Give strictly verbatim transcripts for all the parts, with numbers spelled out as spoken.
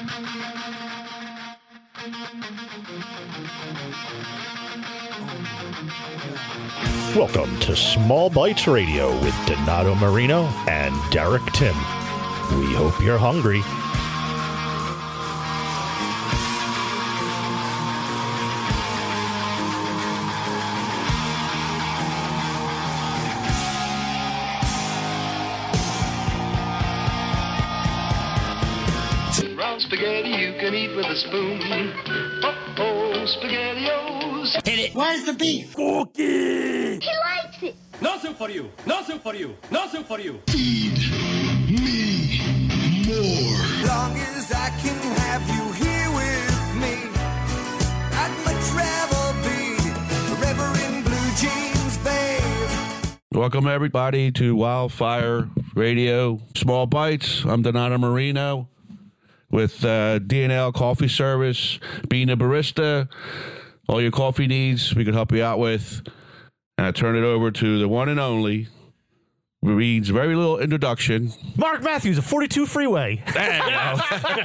Welcome to Small Bites Radio with Donato Marino and Derek Tim. We hope you're hungry. Brown spaghetti you can eat with a spoon. Oh, SpaghettiOs. Hit it. Where's the beef? Cookie. He likes it. No soup for you. No soup for you. No soup for you. Feed me more. Long as I can have you here with me, I'd much rather be forever in blue jeans, babe. Welcome, everybody, to Wildfire Radio Small Bites. I'm Donato Marino with uh, D and L Coffee Service, being a barista. All your coffee needs, we can help you out with. And I turn it over to the one and only, who reads very little introduction. Mark Matthews of forty-two Freeway. There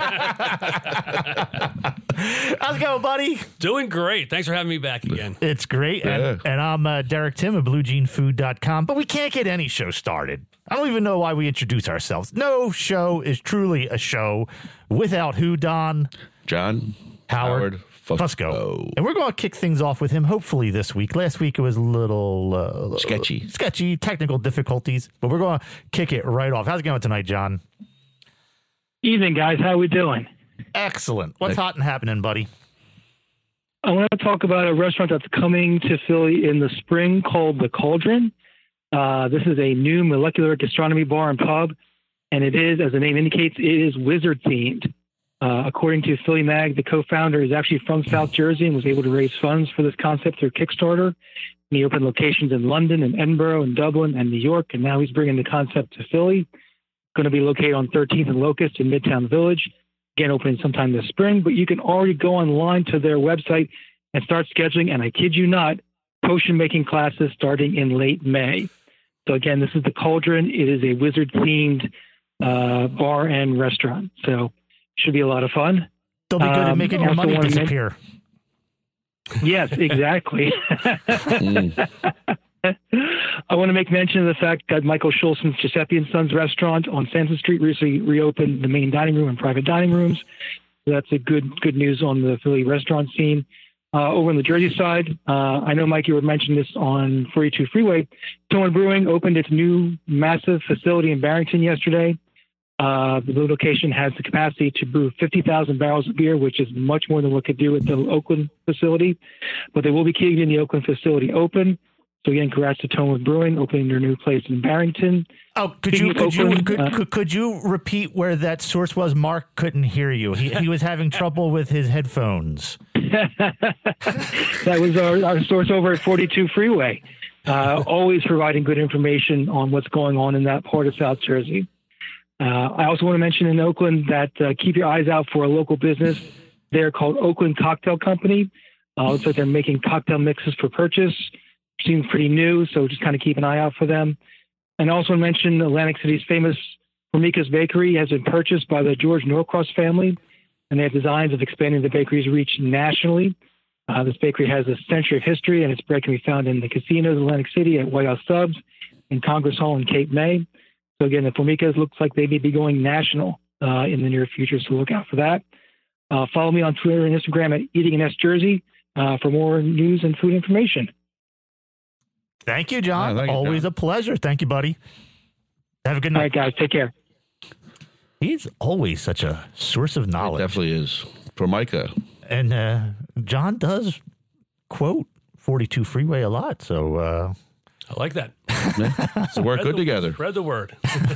How's it going, buddy? Doing great. Thanks for having me back again. It's great. Yeah. And, and I'm uh, Derek Tim of blue jean food dot com. But we can't get any show started. I don't even know why we introduce ourselves. No show is truly a show without who, Don? John Howard, Howard Fusco. Fusco. And we're going to kick things off with him, hopefully, this week. Last week it was a little uh, Sketchy. sketchy, technical difficulties, but we're going to kick it right off. How's it going tonight, John? Evening, guys. How we doing? Excellent. What's Hey. hot and happening, buddy? I want to talk about a restaurant that's coming to Philly in the spring called The Cauldron. Uh, this is a new molecular gastronomy bar and pub, and it is, as the name indicates, it is wizard themed. Uh, according to Philly Mag, the co-founder is actually from South Jersey and was able to raise funds for this concept through Kickstarter. And he opened locations in London and Edinburgh and Dublin and New York, and now he's bringing the concept to Philly. Going to be located on thirteenth and Locust in Midtown Village. Again, opening sometime this spring, but you can already go online to their website and start scheduling, and I kid you not, potion making classes starting in late May. So again, this is The Cauldron. It is a wizard-themed uh, bar and restaurant. So should be a lot of fun. They'll be good at Um, making your also money wanna men- disappear. Yes, exactly. Mm. I want to make mention of the fact that Michael Schulzen's Giuseppe and Sons restaurant on Sanford Street recently reopened the main dining room and private dining rooms. So that's a good good news on the Philly restaurant scene. Uh, over on the Jersey side, uh, I know, Mike, you were mentioning this on forty-two Freeway. Tone Brewing opened its new massive facility in Barrington yesterday. Uh, the location has the capacity to brew fifty thousand barrels of beer, which is much more than what could do at the Oakland facility. But they will be keeping the Oakland facility open. So again, congrats to Tone Brewing opening their new place in Barrington. Oh, could Speaking you of could you Oakland, could, uh, could, could you repeat where that source was? Mark couldn't hear you. He he was having trouble with his headphones. That was our, our source over at forty-two Freeway. Uh, always providing good information on what's going on in that part of South Jersey. Uh, I also want to mention in Oakland that uh, keep your eyes out for a local business. They're called Oakland Cocktail Company. Uh, looks like they're making cocktail mixes for purchase. Seems pretty new, so just kind of keep an eye out for them. And I also want to mention Atlantic City's famous Formica's Bakery has been purchased by the George Norcross family, and they have designs of expanding the bakery's reach nationally. Uh, this bakery has a century of history, and its bread can be found in the casinos in Atlantic City at White House Subs, in Congress Hall in Cape May. So again, the Formica's looks like they may be going national uh, in the near future, so look out for that. Uh, follow me on Twitter and Instagram at Eating in S Jersey uh, for more news and food information. Thank you, John. Yeah, thank you, Always John. a pleasure. Thank you, buddy. Have a good All night. right, guys, take care. He's always such a source of It knowledge. definitely is. Formica. And uh, John does quote forty-two Freeway a lot, so uh, I like that. Yeah. So work Spread good the- together. Spread the word.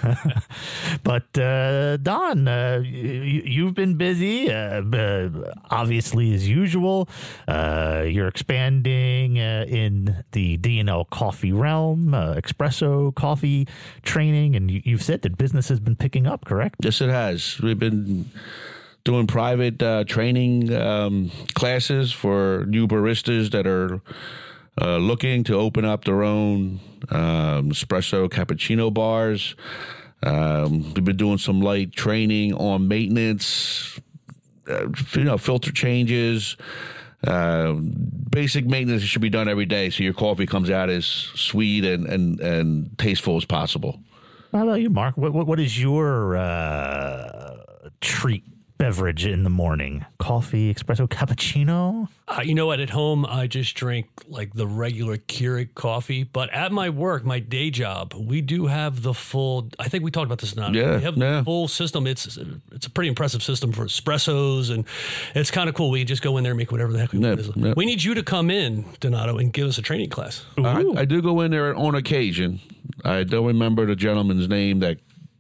But uh, Don, uh, you, you've been busy, uh, uh, obviously as usual. Uh, you're expanding uh, in the D and L coffee realm, uh, espresso coffee training, and you, you've said that business has been picking up, correct? Yes, it has. We've been doing private uh, training um, classes for new baristas that are uh, looking to open up their own um, espresso cappuccino bars. Um, we've been doing some light training on maintenance, uh, you know, filter changes, uh, basic maintenance should be done every day so your coffee comes out as sweet and, and, and tasteful as possible. How about you, Mark? What what, what is your uh, treat beverage in the morning? Coffee, espresso, cappuccino? Uh, you know what? At home, I just drink like the regular Keurig coffee. But at my work, my day job, we do have the full. I think we talked about this now. Yeah, we have yeah. the full system. It's it's a pretty impressive system for espressos, and it's kind of cool. We just go in there and make whatever the heck we Yeah, want. yeah. We need you to come in, Donato, and give us a training class. I, I do go in there on occasion. I don't remember the gentleman's name that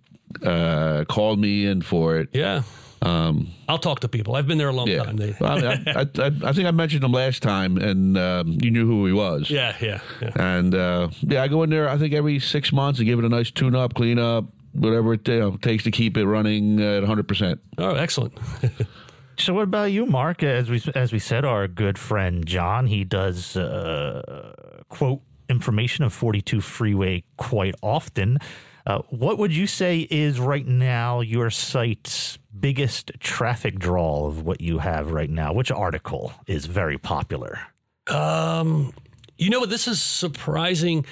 uh, called me in for it. Yeah. Um, I'll talk to people. I've been there a long Yeah, time. They, Well, I, I, I, I think I mentioned him last time, and um, you knew who he was. yeah, yeah, yeah. And uh, yeah, I go in there. I think every six months and give it a nice tune-up, clean-up, whatever it you know, takes to keep it running at one hundred percent. Oh, excellent. So what about you, Mark? As we as we said, our good friend John, he does uh, quote information of forty-two Freeway quite often. Uh, what would you say is right now your site's biggest traffic draw of what you have right now? Which article is very popular? Um, you know what? This is surprising.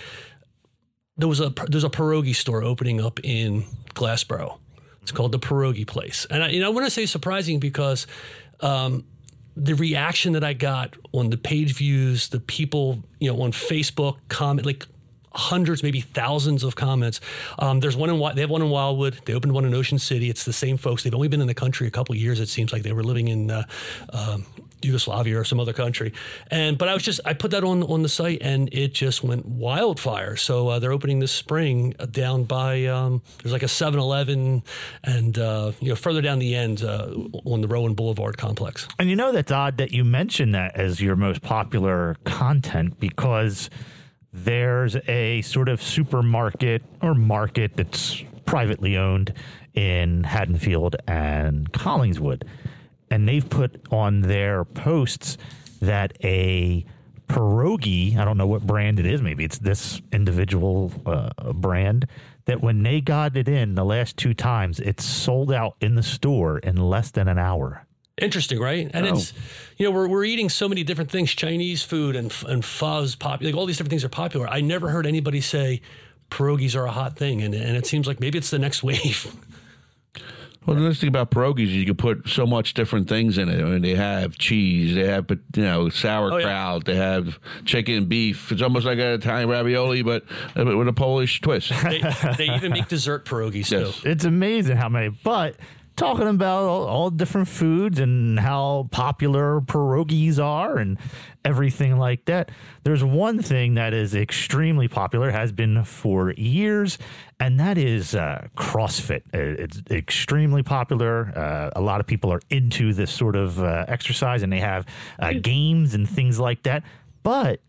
There was a there's a pierogi store opening up in Glassboro. It's called the Pierogi Place, and I, you know, I want to say surprising because um, the reaction that I got on the page views, the people, you know, on Facebook comment, like hundreds, maybe thousands of comments. Um, there's one in Wi- they have one in Wildwood. They opened one in Ocean City. It's the same folks. They've only been in the country a couple of years. It seems like they were living in uh, um, Yugoslavia or some other country. And but I was just I put that on on the site and it just went wildfire. So uh, they're opening this spring uh, down by um, there's like a seven eleven and uh, you know further down the end uh, on the Rowan Boulevard complex. And you know that's odd that you mentioned that as your most popular content because there's a sort of supermarket or market that's privately owned in Haddonfield and Collingswood. And they've put on their posts that a pierogi, I don't know what brand it is, maybe it's this individual uh, brand, that when they got it in the last two times, it's sold out in the store in less than an hour. Interesting, right? And Oh. it's, you know, we're we're eating so many different things, Chinese food and and pho's popular. Like all these different things are popular. I never heard anybody say pierogies are a hot thing, and and it seems like maybe it's the next wave. Well, the nice thing about pierogies is you can put so much different things in it. I mean, they have cheese, they have, you know, sauerkraut, Oh, yeah. they have chicken and beef. It's almost like an Italian ravioli, but uh, with a Polish twist. They, they even make dessert pierogies Yes. too. It's amazing how many, but talking about all, all different foods and how popular pierogies are and everything like that. There's one thing that is extremely popular, has been for years, and that is uh, CrossFit. Uh, It's extremely popular. Uh, a lot of people are into this sort of uh, exercise, and they have uh, games and things like that. But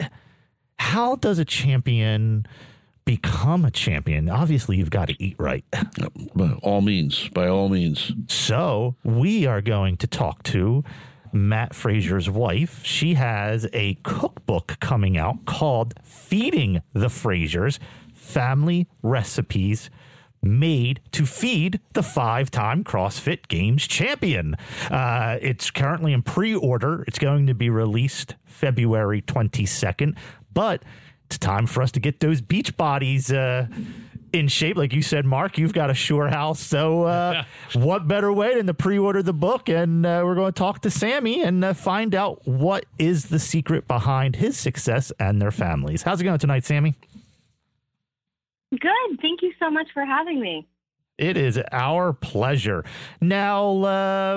how does a champion become a champion? Obviously, you've got to eat right. By all means, by all means. So we are going to talk to Matt Fraser's wife. She has a cookbook coming out called Feeding the Frasers, Family Recipes Made to Feed the Five-Time CrossFit Games Champion. Uh, it's currently in pre-order. It's going to be released February twenty-second, but it's time for us to get those beach bodies uh, in shape. Like you said, Mark, you've got a shore house. So uh, what better way than to pre-order the book? And uh, we're going to talk to Sammy and uh, find out what is the secret behind his success and their families. How's it going tonight, Sammy? Good. Thank you so much for having me. It is our pleasure. Now, uh,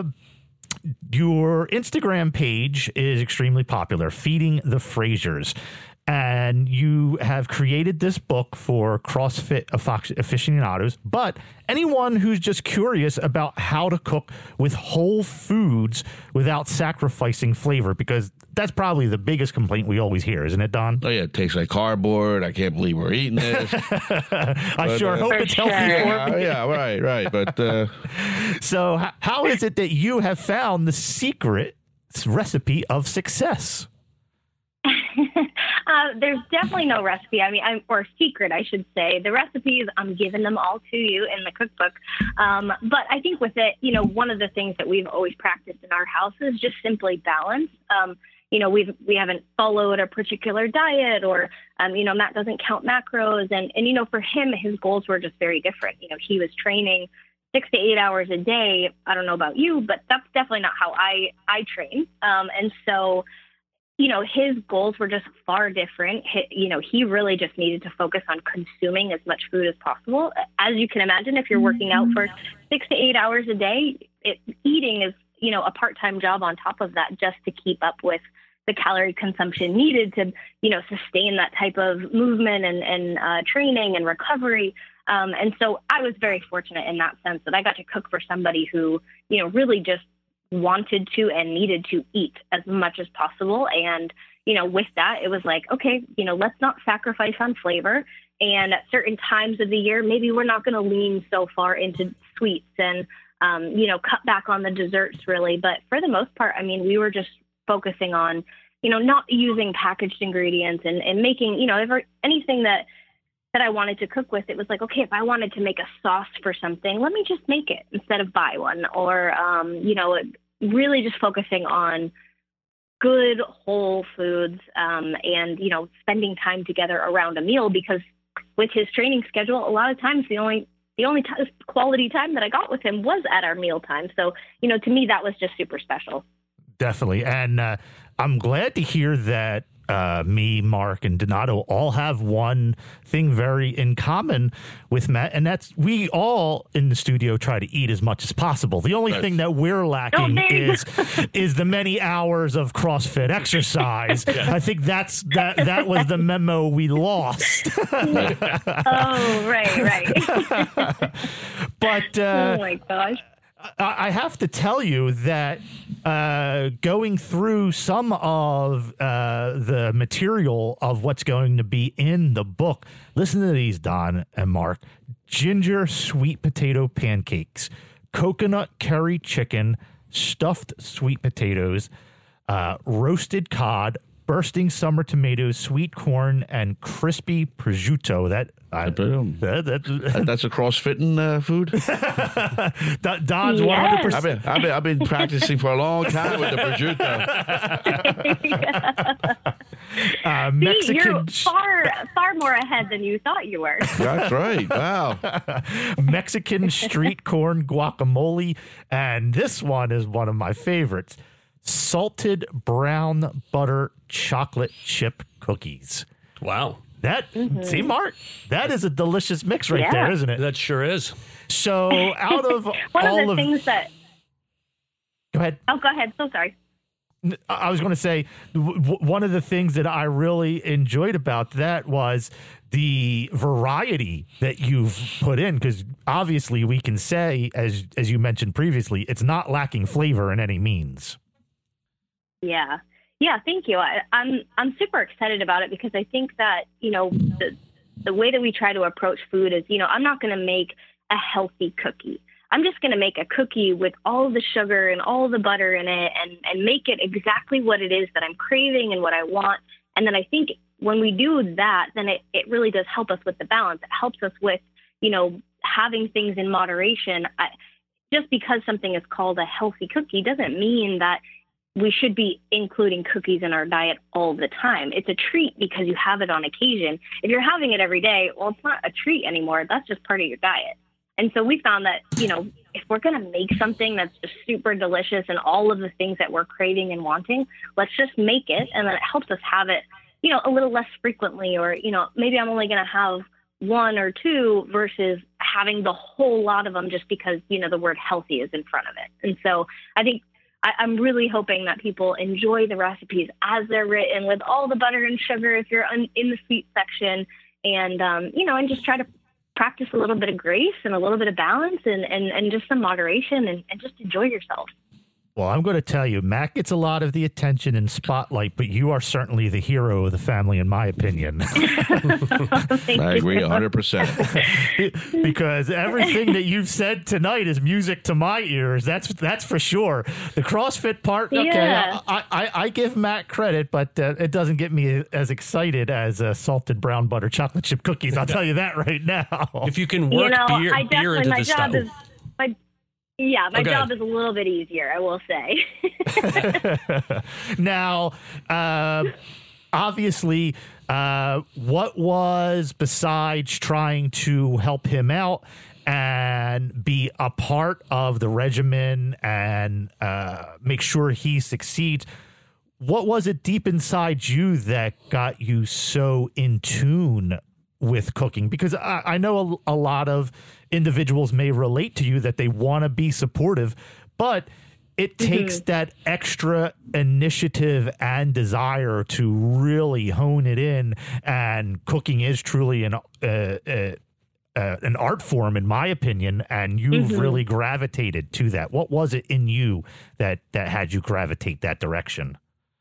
your Instagram page is extremely popular, Feeding the Frasers. And you have created this book for CrossFit aficionados, but anyone who's just curious about how to cook with whole foods without sacrificing flavor, because that's probably the biggest complaint we always hear, isn't it, Don? Oh, yeah, it tastes like cardboard. I can't believe we're eating this. I But, sure uh, hope For it's healthy sure. for yeah, me. yeah, right, right. But uh, So h- how is it that you have found the secret recipe of success? Uh, there's definitely no recipe. I mean, I'm, or secret, I should say. The recipes, I'm giving them all to you in the cookbook. Um, but I think with it, you know, one of the things that we've always practiced in our house is just simply balance. Um, you know, we've, we haven't followed a particular diet or, um, you know, Matt doesn't count macros. And, and, you know, for him, his goals were just very different. You know, he was training six to eight hours a day. I don't know about you, but that's definitely not how I, I train. Um, and so, you know, his goals were just far different. He, you know, he really just needed to focus on consuming as much food as possible. As you can imagine, if you're working out for six to eight hours a day, it, eating is, you know, a part-time job on top of that just to keep up with the calorie consumption needed to, you know, sustain that type of movement and, and uh, training and recovery. Um, and so I was very fortunate in that sense that I got to cook for somebody who, you know, really just wanted to and needed to eat as much as possible. And, you know, with that, it was like, okay, you know, let's not sacrifice on flavor. And at certain times of the year, maybe we're not going to lean so far into sweets and, um, you know, cut back on the desserts really. But for the most part, I mean, we were just focusing on, you know, not using packaged ingredients and, and making, you know, ever, anything that, that I wanted to cook with. It was like, okay, if I wanted to make a sauce for something, let me just make it instead of buy one. Or, um, you know, really just focusing on good whole foods um, and, you know, spending time together around a meal, because with his training schedule, a lot of times the only the only t- quality time that I got with him was at our meal time. So, you know, to me, that was just super special. Definitely. And uh, I'm glad to hear that uh, me, Mark, and Donato all have one thing very in common with Matt, and that's we all in the studio try to eat as much as possible. The only Nice. thing that we're lacking Oh, is is the many hours of CrossFit exercise. I think that's that that was the memo we lost. Oh, right, right. But uh, Oh my gosh. I I have to tell you that uh, going through some of uh, the material of what's going to be in the book, listen to these, Don and Mark: ginger sweet potato pancakes, coconut curry chicken, stuffed sweet potatoes, uh, roasted cod, bursting summer tomatoes, sweet corn, and crispy prosciutto. That I, Boom. that, that, That's a CrossFitting uh, food. Don- Don's Yes. one hundred I've percent. been, I've been I've been practicing for a long time with the prosciutto. Uh, See, Mexican you're far, far more ahead than you thought you were. That's right. Wow. Mexican street corn guacamole, and this one is one of my favorites: salted brown butter chocolate chip cookies. Wow. That see, Mark, that is a delicious mix right Yeah. there, isn't it? That sure is. So out of One all of the of, things that, go ahead. oh, go ahead. So sorry. I was going to say w- w- one of the things that I really enjoyed about that was the variety that you've put in, because obviously we can say, as as you mentioned previously, it's not lacking flavor in any means. Yeah. Yeah, thank you. I, I'm I'm super excited about it because I think that, you know, the, the way that we try to approach food is, you know, I'm not going to make a healthy cookie. I'm just going to make a cookie with all the sugar and all the butter in it and, and make it exactly what it is that I'm craving and what I want. And then I think when we do that, then it, it really does help us with the balance. It helps us with, you know, having things in moderation. I, just because something is called a healthy cookie doesn't mean that we should be including cookies in our diet all the time. It's a treat because you have it on occasion. If you're having it every day, well, it's not a treat anymore. That's just part of your diet. And so we found that, you know, if we're going to make something that's just super delicious and all of the things that we're craving and wanting, let's just make it. And then it helps us have it, you know, a little less frequently, or, you know, maybe I'm only going to have one or two versus having the whole lot of them just because, you know, the word healthy is in front of it. And so I think I, I'm really hoping that people enjoy the recipes as they're written with all the butter and sugar if you're un, in the sweet section, and, um, you know, and just try to practice a little bit of grace and a little bit of balance and, and, and just some moderation and, and just enjoy yourself. Well, I'm going to tell you, Matt gets a lot of the attention and spotlight, but you are certainly the hero of the family, in my opinion. I agree one hundred percent. Because everything that you've said tonight is music to my ears. That's that's for sure. The CrossFit part, okay, Yeah. I, I, I give Matt credit, but uh, it doesn't get me as excited as uh, salted brown butter chocolate chip cookies. I'll tell you that right now. If you can You work know, beer, I beer definitely, into my the job stove. is, my, yeah, my Okay. job is a little bit easier, I will say. Now, uh, obviously, uh, what was, besides trying to help him out and be a part of the regimen and uh, make sure he succeeds, what was it deep inside you that got you so in tune with cooking? Because I, I know a, a lot of individuals may relate to you that they want to be supportive, but it takes that extra initiative and desire to really hone it in. And cooking is truly an uh, uh, uh, an art form, in my opinion. And you've Mhm. really gravitated to that. What was it in you that that had you gravitate that direction?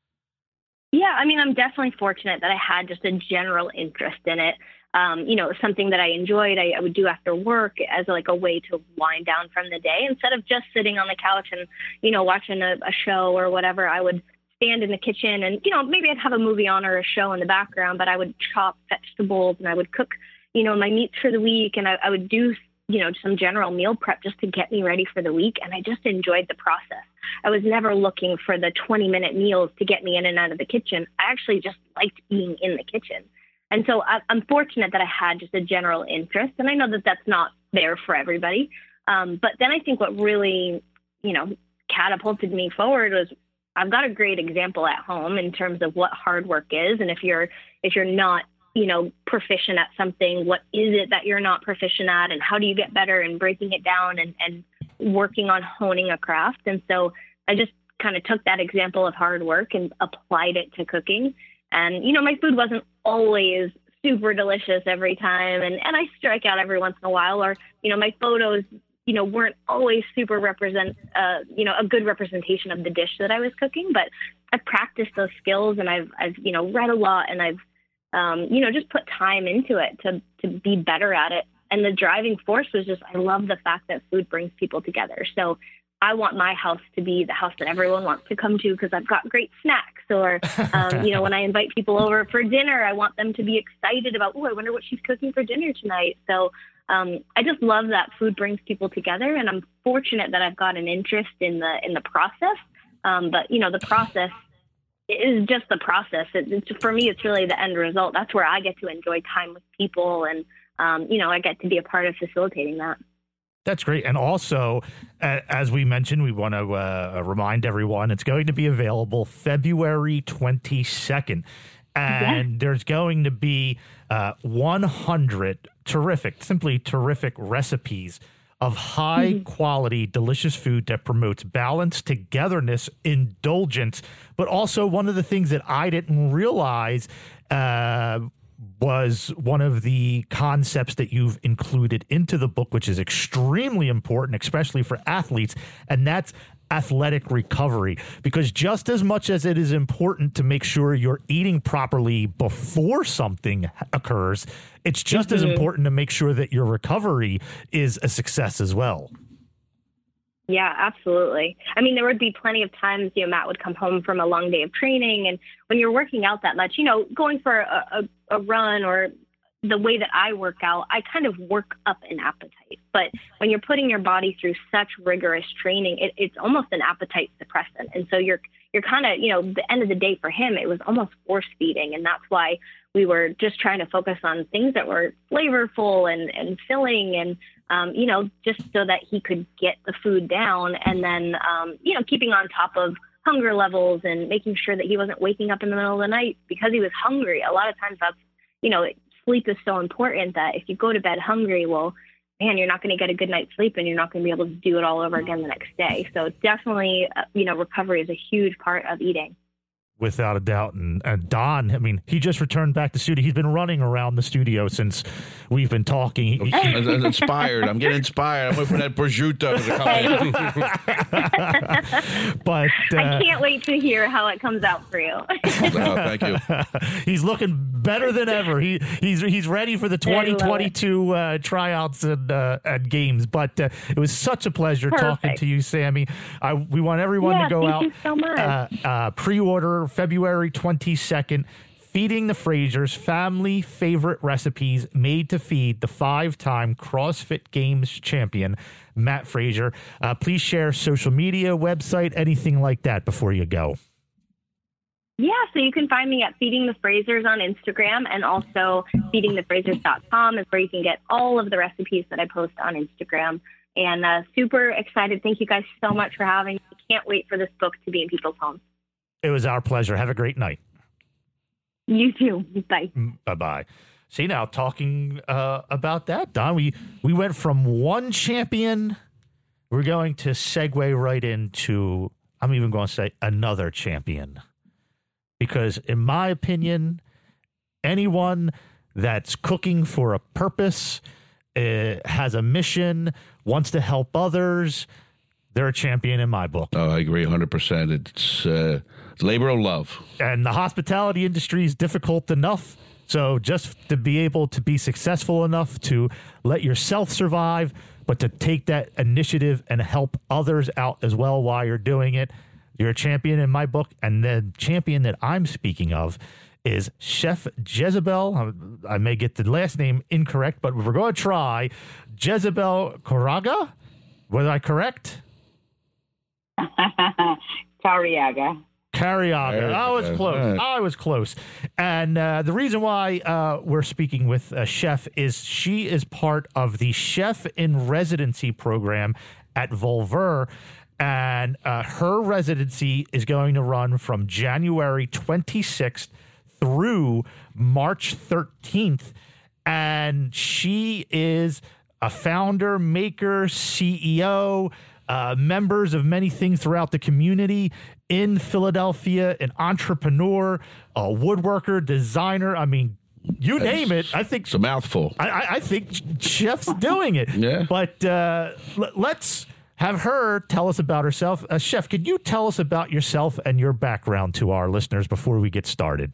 Yeah, I mean, I'm definitely fortunate that I had just a general interest in it. Um, you know, it was something that I enjoyed. I, I would do after work as like a way to wind down from the day instead of just sitting on the couch and, you know, watching a, a show or whatever. I would stand in the kitchen and, you know, maybe I'd have a movie on or a show in the background, but I would chop vegetables and I would cook, you know, my meats for the week. And I, I would do, you know, some general meal prep just to get me ready for the week. And I just enjoyed the process. I was never looking for the twenty minute meals to get me in and out of the kitchen. I actually just liked being in the kitchen. And so I, I'm fortunate that I had just a general interest. And I know that that's not there for everybody. Um, but then I think what really, you know, catapulted me forward was I've got a great example at home in terms of what hard work is. And if you're, if you're not, you know, proficient at something, what is it that you're not proficient at and how do you get better and breaking it down and, and working on honing a craft. And so I just kind of took that example of hard work and applied it to cooking. And, you know, my food wasn't always super delicious every time. And, and I strike out every once in a while, or, you know, my photos, you know, weren't always super represent, uh, you know, a good representation of the dish that I was cooking, but I've practiced those skills and I've, I've, you know, read a lot and I've, um, you know, just put time into it to, to be better at it. And the driving force was just, I love the fact that food brings people together. So I want my house to be the house that everyone wants to come to because I've got great snacks. Or, um, you know, when I invite people over for dinner, I want them to be excited about, oh, I wonder what she's cooking for dinner tonight. So um, I just love that food brings people together. And I'm fortunate that I've got an interest in the in the process. Um, but, you know, the process is just the process. It, it's, for me, it's really the end result. That's where I get to enjoy time with people. And, um, you know, I get to be a part of facilitating that. That's great. And also, uh, as we mentioned, we want to uh, remind everyone it's going to be available February twenty-second. And yeah. there's going to be uh, one hundred terrific, simply terrific recipes of high mm-hmm. quality, delicious food that promotes balance, togetherness, indulgence. But also one of the things that I didn't realize uh was one of the concepts that you've included into the book, which is extremely important, especially for athletes, and that's athletic recovery. Because just as much as it is important to make sure you're eating properly before something occurs, it's just mm-hmm. as important to make sure that your recovery is a success as well. Yeah, absolutely. I mean, there would be plenty of times, you know, Matt would come home from a long day of training. And when you're working out that much, you know, going for a, a, a run or the way that I work out, I kind of work up an appetite. But when you're putting your body through such rigorous training, it, it's almost an appetite suppressant. And so you're you're kind of, you know, the end of the day for him, it was almost force feeding. And that's why we were just trying to focus on things that were flavorful and, and filling and, um, you know, just so that he could get the food down and then, um, you know, keeping on top of hunger levels and making sure that he wasn't waking up in the middle of the night because he was hungry. A lot of times that's, you know, sleep is so important that if you go to bed hungry, well, man, you're not going to get a good night's sleep and you're not going to be able to do it all over again the next day. So definitely, uh, you know, recovery is a huge part of eating. Without a doubt. And, and Don, I mean, he just returned back to studio. He's been running around the studio since we've been talking. He, he, I'm, I'm inspired. I'm getting inspired. I'm waiting for that prosciutto to come in. but uh, I can't wait to hear how it comes out for you. Oh, thank you. He's looking better than ever. He he's he's ready for the twenty twenty-two uh, tryouts and uh, and games. But uh, it was such a pleasure Perfect. talking to you, Sammy. I we want everyone Yeah, to go thank out you so much. Uh, uh, pre-order February twenty-second. Feeding the Frasers, family favorite recipes made to feed the five-time CrossFit Games champion, Matt Fraser. Uh, please share social media, website, anything like that before you go. Yeah, so you can find me at Feeding the Frasers on Instagram, and also feeding the frasers dot com is where you can get all of the recipes that I post on Instagram. And uh, super excited. Thank you guys so much for having me. Can't wait for this book to be in people's homes. It was our pleasure. Have a great night. You too. Bye. Bye-bye. See, now talking uh, about that, Don, we, we went from one champion. We're going to segue right into, I'm even going to say, another champion. Because in my opinion, anyone that's cooking for a purpose, uh, has a mission, wants to help others, they're a champion in my book. Oh, I agree one hundred percent. It's uh, labor of love. And the hospitality industry is difficult enough. So just to be able to be successful enough to let yourself survive, but to take that initiative and help others out as well while you're doing it, you're a champion in my book. And the champion that I'm speaking of is Chef Jezebel. I may get the last name incorrect, but we're going to try. Jezebel Coraga. Was I correct? Cariaga. Cariaga. I was close. I was close. And uh, the reason why uh, we're speaking with a chef is she is part of the Chef in Residency program at Volver. And uh, her residency is going to run from January twenty-sixth through March thirteenth. And she is a founder, maker, C E O, uh, members of many things throughout the community in Philadelphia, an entrepreneur, a woodworker, designer. I mean, you That's, name it. I think it's a mouthful. I, I, I think Chef's doing it. Yeah. But uh, l- let's have her tell us about herself. Uh, Chef, could you tell us about yourself and your background to our listeners before we get started?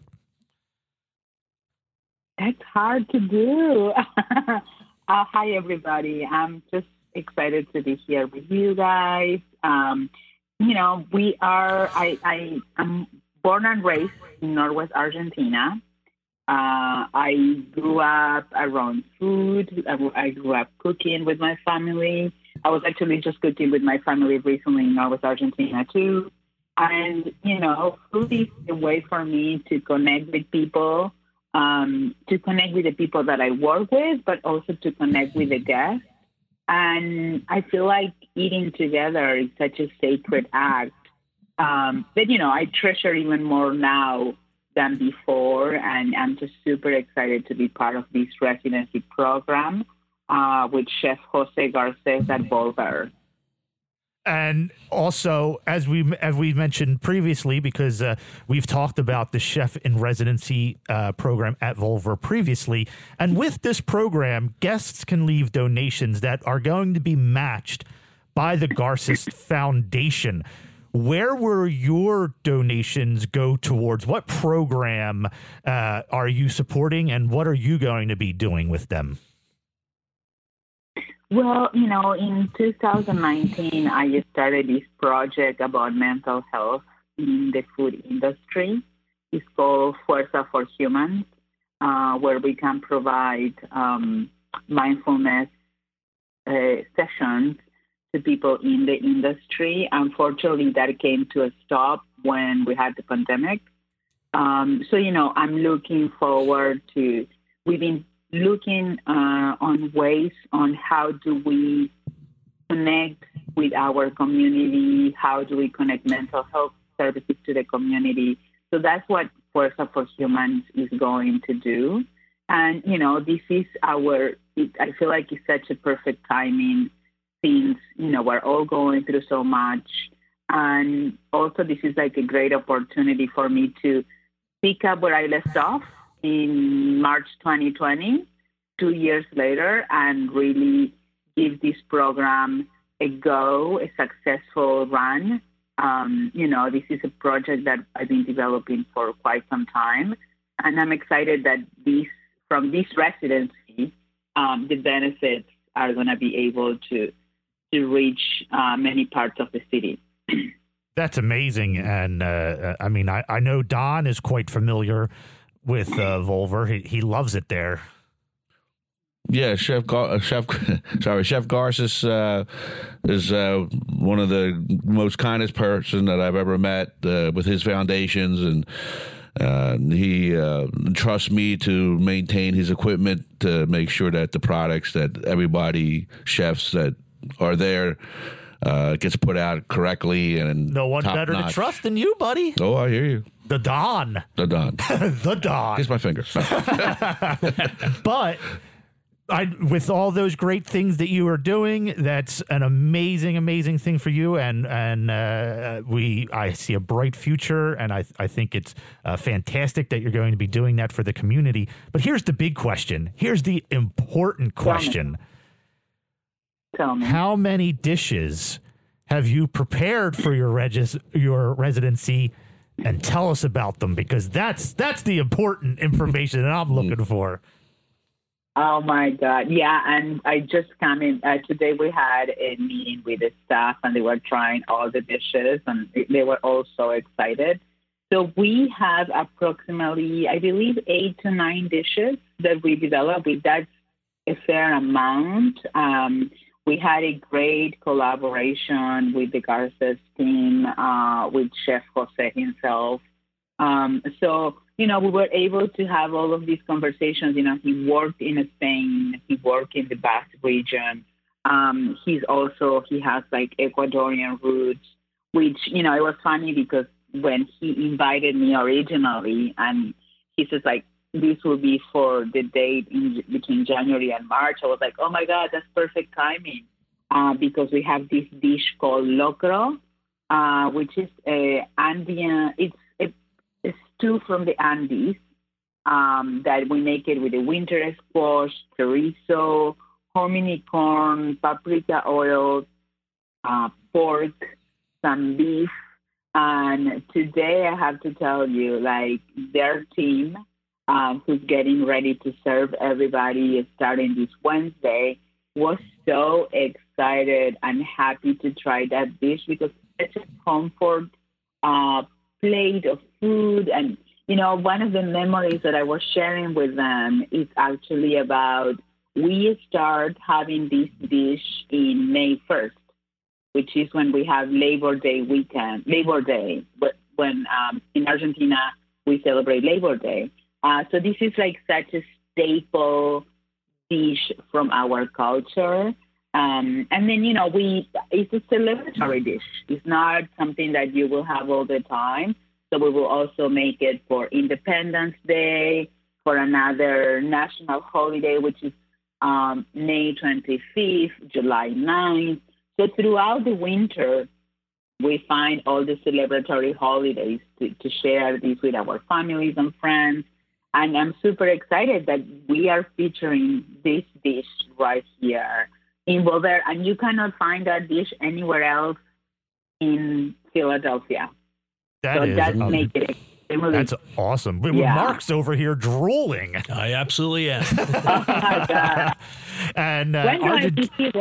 It's hard to do. uh, hi, everybody. I'm just excited to be here with you guys. Um, you know, we are, I, I, I'm born and raised in Northwest Argentina. Uh, I grew up around food. I, I grew up cooking with my family. I was actually just cooking with my family recently in Northwest Argentina, too. And, you know, food is a way for me to connect with people, um, to connect with the people that I work with, but also to connect with the guests. And I feel like eating together is such a sacred act um, that, you know, I treasure even more now than before. And I'm just super excited to be part of this residency program uh, with Chef Jose Garces at Volver. And also, as we as we mentioned previously, because uh, we've talked about the Chef in Residency uh, program at Volver previously, and with this program, guests can leave donations that are going to be matched by the Garces Foundation. Where will your donations go towards? What program uh, are you supporting, and what are you going to be doing with them? Well, you know, in two thousand nineteen, I started this project about mental health in the food industry. It's called Fuerza for Humans, uh, where we can provide um, mindfulness uh, sessions to people in the industry. Unfortunately, that came to a stop when we had the pandemic. Um, so, you know, I'm looking forward to, we've been looking uh, on ways on how do we connect with our community, how do we connect mental health services to the community. So that's what Fuerza for Humans is going to do. And, you know, this is our, it, I feel like it's such a perfect timing since, you know, we're all going through so much. And also, this is like a great opportunity for me to pick up where I left off in March twenty twenty, two years later, and really give this program a go, a successful run. Um, you know, this is a project that I've been developing for quite some time, and I'm excited that this, from this residency, um, the benefits are going to be able to to reach uh, many parts of the city. That's amazing. And uh, I mean, I, I know Don is quite familiar with uh, Volver. He, he loves it there. Yeah, Chef Gar- uh, Chef sorry, Chef Garces uh, is uh, one of the most kindest person that I've ever met uh, with his foundations, and uh, he uh, trusts me to maintain his equipment to make sure that the products that everybody chefs that are there uh, gets put out correctly and No one better top-notch. to trust than you, buddy. Oh, I hear you. The Don. The Don. The Don. Kiss my finger. But I, with all those great things that you are doing, that's an amazing, amazing thing for you. And and uh, we, I see a bright future, and I I think it's uh, fantastic that you're going to be doing that for the community. But here's the big question. Here's the important question. Tell me. How many dishes have you prepared for your regis, your residency? And tell us about them, because that's that's the important information that I'm looking for. Oh my God. Yeah. And I just come in uh, today. We had a meeting with the staff, and they were trying all the dishes, and they were all so excited. So we have approximately, I believe, eight to nine dishes that we developed. That's a fair amount. Um, we had a great collaboration with the Garces team, uh, with Chef Jose himself. Um, so, you know, we were able to have all of these conversations. You know, he worked in Spain, he worked in the Basque region. Um, he's also, he has like Ecuadorian roots, which, you know, it was funny because when he invited me originally, and he says like, this will be for the date in between January and March, I was like, oh my God, that's perfect timing. Uh, because we have this dish called locro, uh, which is a Andean, it's a, a stew from the Andes, um, that we make it with a winter squash, chorizo, hominy corn, paprika oil, uh, pork, some beef. And today I have to tell you, like, their team, um, who's getting ready to serve everybody starting this Wednesday, was so excited and happy to try that dish because it's a comfort uh, plate of food. And, you know, one of the memories that I was sharing with them is actually about, we start having this dish in May first, which is when we have Labor Day weekend, Labor Day, but when um, in Argentina we celebrate Labor Day. Uh, so this is like such a staple dish from our culture. Um, and then, you know, we it's a celebratory dish. It's not something that you will have all the time. So we will also make it for Independence Day, for another national holiday, which is um, May twenty-fifth, July ninth. So throughout the winter, we find all the celebratory holidays to, to share this with our families and friends. And I'm super excited that we are featuring this dish right here in Volver. And you cannot find that dish anywhere else in Philadelphia. That so is, that um, makes it extremely. That's awesome. Yeah. Mark's over here drooling. I absolutely am. Oh my God. And uh, When do Argent- I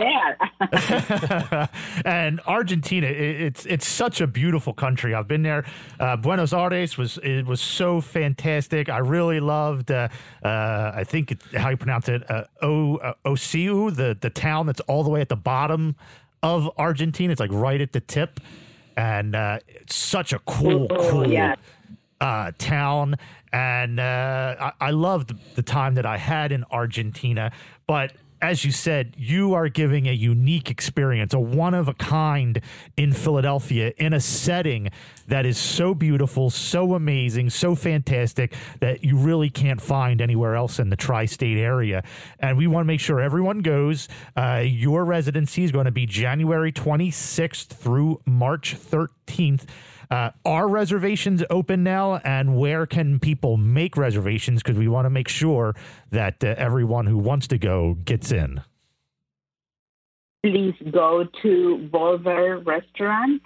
be there? and Argentina, it, it's it's such a beautiful country. I've been there. Uh, Buenos Aires was it was so fantastic. I really loved. Uh, uh, I think it, how you pronounce it, uh, o uh, Osiu, the the town that's all the way at the bottom of Argentina. It's like right at the tip, and uh, it's such a cool, Oh, cool. yeah. Uh, town, and uh, I, I loved the time that I had in Argentina. But as you said, you are giving a unique experience, a one of a kind in Philadelphia in a setting that is so beautiful, so amazing, so fantastic that you really can't find anywhere else in the tri-state area. And we want to make sure everyone goes. Uh, your residency is going to be January twenty-sixth through March thirteenth. Uh, are reservations open now, and where can people make reservations? Because we want to make sure that uh, everyone who wants to go gets in. Please go to volver restaurant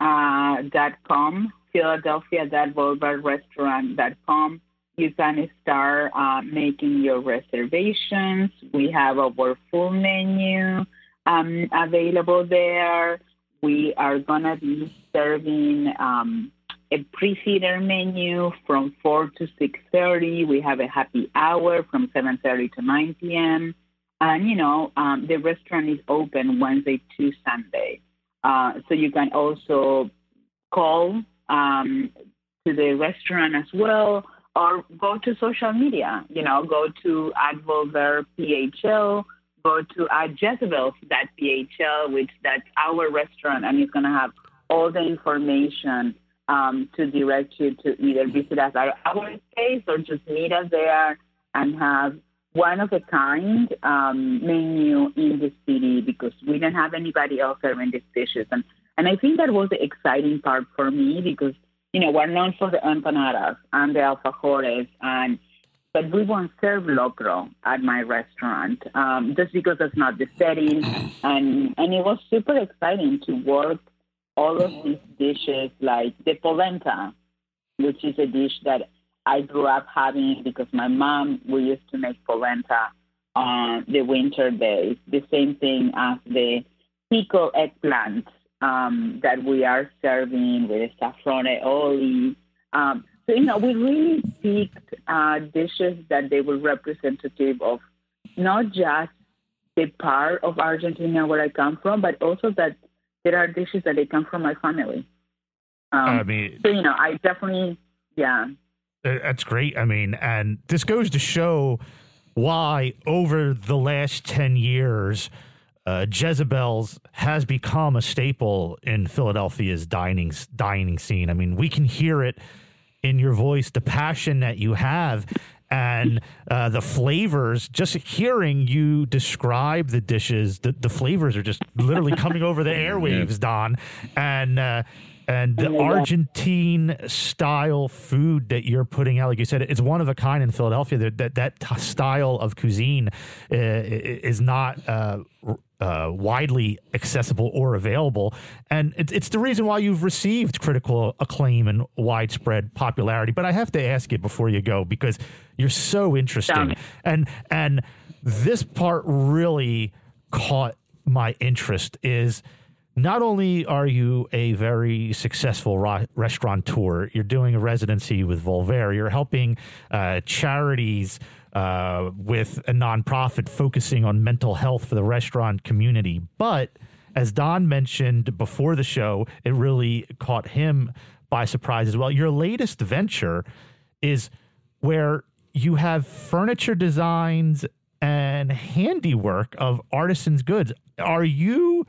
dot com, Philadelphia dot volver restaurant dot com. You can start uh, making your reservations. We have our full menu um, available there. We are going to be serving um, a pre-theater menu from four to six thirty. We have a happy hour from seven thirty to nine p.m. And, you know, um, the restaurant is open Wednesday to Sunday. Uh, so you can also call um, to the restaurant as well, or go to social media. You know, go to at Volver P H L. Go to uh, Jezebels dot P H L, which that's our restaurant, and it's going to have all the information um, to direct you to either visit us at our space or just meet us there and have one of a kind um, menu in the city, because we don't have anybody else serving these dishes. And, and I think that was the exciting part for me, because, you know, we're known for the empanadas and the alfajores, and but we won't serve locro at my restaurant um, just because that's not the setting. And and it was super exciting to work all of these dishes, like the polenta, which is a dish that I grew up having because my mom, we used to make polenta on the winter days. The same thing as the pico eggplant um, that we are serving with saffrone oli. Um, So, you know, we really picked uh, dishes that they were representative of not just the part of Argentina where I come from, but also that there are dishes that they come from my family. Um, I mean, so, you know, I definitely, yeah. That's great. I mean, and this goes to show why over the last ten years, uh, Jezebels has become a staple in Philadelphia's dining dining scene. I mean, we can hear it in your voice, the passion that you have, and uh, the flavors. Just hearing you describe the dishes, the, the flavors are just literally coming over the airwaves, Don. And uh, and the Argentine style food that you're putting out, like you said, it's one of a kind in Philadelphia. That that, that t- style of cuisine uh, is not Uh, Uh, widely accessible or available, and it, it's the reason why you've received critical acclaim and widespread popularity. But I have to ask you before you go, because you're so interesting, and and this part really caught my interest. Is not only are you a very successful ra- restaurateur, you're doing a residency with Volver, you're helping uh, charities Uh, with a nonprofit focusing on mental health for the restaurant community. But as Don mentioned before the show, it really caught him by surprise as well. Your latest venture is where you have furniture designs and handiwork of artisans' goods. Are you...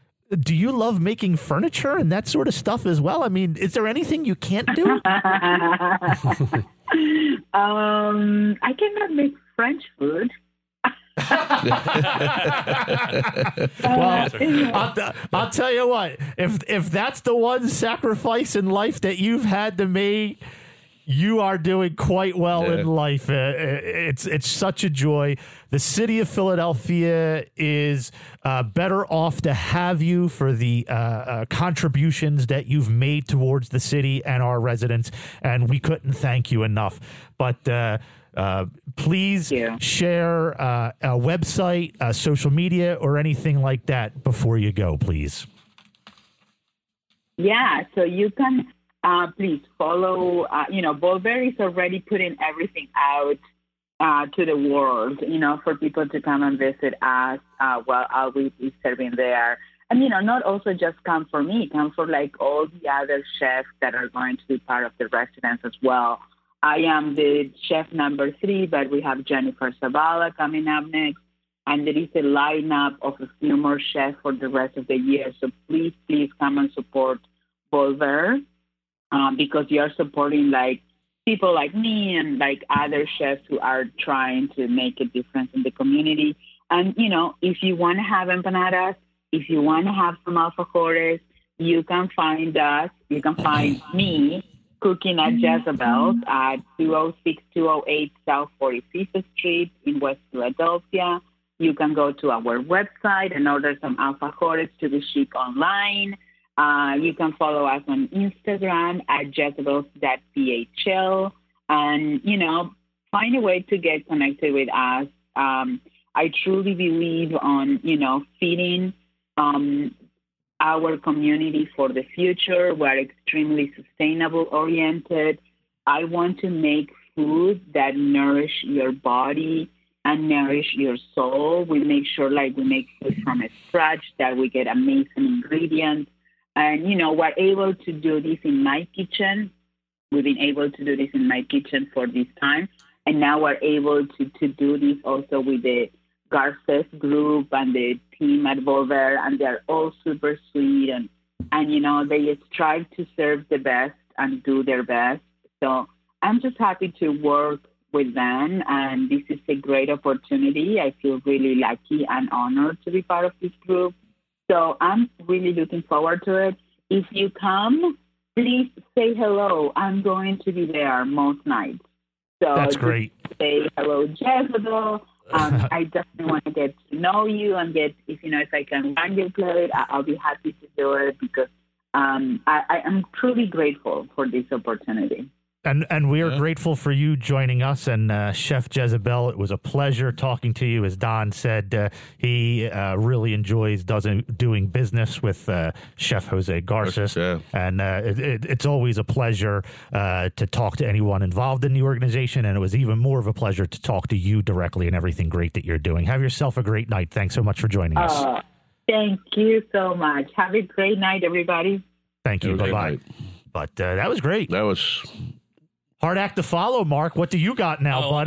Do you love making furniture and that sort of stuff as well? I mean, is there anything you can't do? um, I cannot make French food. Well, I'll, I'll tell you what, if if that's the one sacrifice in life that you've had to make, you are doing quite well yeah. in life. Uh, it's it's such a joy. The city of Philadelphia is uh, better off to have you for the uh, uh, contributions that you've made towards the city and our residents, and we couldn't thank you enough. But uh, uh, please share uh, a website, uh, social media, or anything like that before you go, please. Yeah, so you can... Uh, please follow, uh, you know, Volver is already putting everything out uh, to the world, you know, for people to come and visit us uh, while I'll be serving there. And, you know, not also just come for me, come for like all the other chefs that are going to be part of the residence as well. I am the chef number three, but we have Jennifer Zavala coming up next. And there is a lineup of a few more chefs for the rest of the year. So please, please come and support Volver um, because you're supporting like people like me and like other chefs who are trying to make a difference in the community. And, you know, if you want to have empanadas, if you want to have some alfajores, you can find us, you can find me cooking at Jezebel's at two oh six, two oh eight South forty-fifth Street in West Philadelphia. You can go to our website and order some alfajores to be shipped online. Uh, you can follow us on Instagram at jezebels dot p h l and, you know, find a way to get connected with us. Um, I truly believe on, you know, feeding um, our community for the future. We're extremely sustainable oriented. I want to make food that nourish your body and nourish your soul. We make sure like we make food from scratch, that we get amazing ingredients. And, you know, we're able to do this in my kitchen. We've been able to do this in my kitchen for this time. And now we're able to, to do this also with the Garces group and the team at Volver, and they're all super sweet. And, and, you know, they strive to serve the best and do their best. So I'm just happy to work with them. And this is a great opportunity. I feel really lucky and honored to be part of this group. So I'm really looking forward to it. If you come, please say hello. I'm going to be there most nights. So that's great. Say hello, Jezebel. Um, I definitely want to get to know you and get, if you know, if I can run your plate, I- I'll be happy to do it because um, I-, I am truly grateful for this opportunity. And and we are yeah. grateful for you joining us. And uh, Chef Jezebel, it was a pleasure talking to you. As Don said, uh, he uh, really enjoys does, doing business with uh, Chef Jose Garces. Yeah. And uh, it, it, it's always a pleasure uh, to talk to anyone involved in the organization. And it was even more of a pleasure to talk to you directly and everything great that you're doing. Have yourself a great night. Thanks so much for joining us. Uh, thank you so much. Have a great night, everybody. Thank you. Bye-bye. But uh, that was great. That was... Hard act to follow, Mark. What do you got now, oh. bud?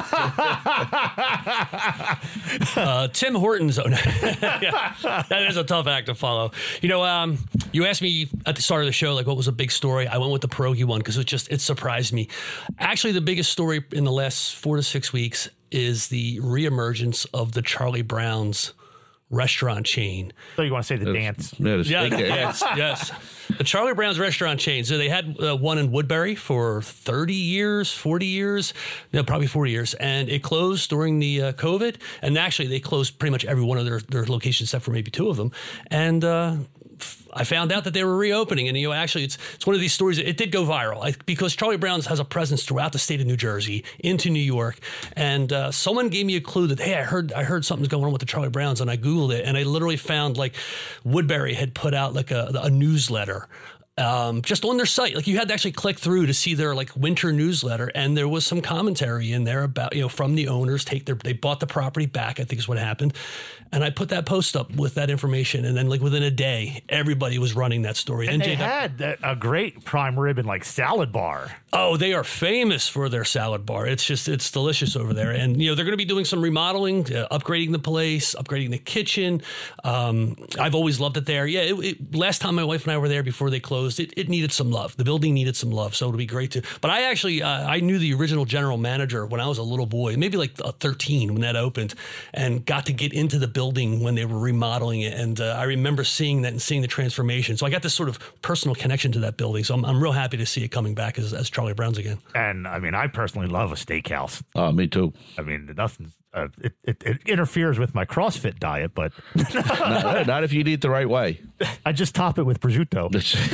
uh, Tim Hortons. Yeah, that is a tough act to follow. You know, um, you asked me at the start of the show, like, what was a big story? I went with the pierogi one because it just it surprised me. Actually, the biggest story in the last four to six weeks is the reemergence of the Charlie Brown's restaurant chain. So you want to say the dance? Yeah, the yeah, yes, yes. The Charlie Brown's restaurant chain. So they had uh, one in Woodbury for thirty years, forty years, no, probably forty years. And it closed during the uh, COVID. And actually, they closed pretty much every one of their, their locations except for maybe two of them. And uh, I found out that they were reopening. And, you know, actually, it's it's one of these stories. It did go viral I, because Charlie Brown's has a presence throughout the state of New Jersey, into New York. And uh, someone gave me a clue that, hey, I heard I heard something's going on with the Charlie Brown's. And I Googled it. And I literally found, like, Woodbury had put out, like, a, a newsletter. Um, just on their site, like you had to actually click through to see their like winter newsletter, and there was some commentary in there about, you know, from the owners, take their, they bought the property back, I think is what happened. And I put that post up with that information, and then like within a day, everybody was running that story. And N J they had that, a great prime rib and like salad bar. Oh, they are famous for their salad bar. It's just, it's delicious over there. And, you know, they're going to be doing some remodeling, uh, upgrading the place, upgrading the kitchen. Um, I've always loved it there. Yeah, it, it, last time my wife and I were there before they closed, it, it needed some love. The building needed some love, so it'll be great to. But I actually, uh, I knew the original general manager when I was a little boy, maybe like uh, thirteen when that opened, and got to get into the building when they were remodeling it. And uh, I remember seeing that and seeing the transformation. So I got this sort of personal connection to that building. So I'm, I'm real happy to see it coming back as, as Charlie Brown's again. And I mean, I personally love a steakhouse. Oh, me too. I mean, nothing. Uh, it, it, it interferes with my CrossFit diet, but not, not if you eat the right way. I just top it with prosciutto.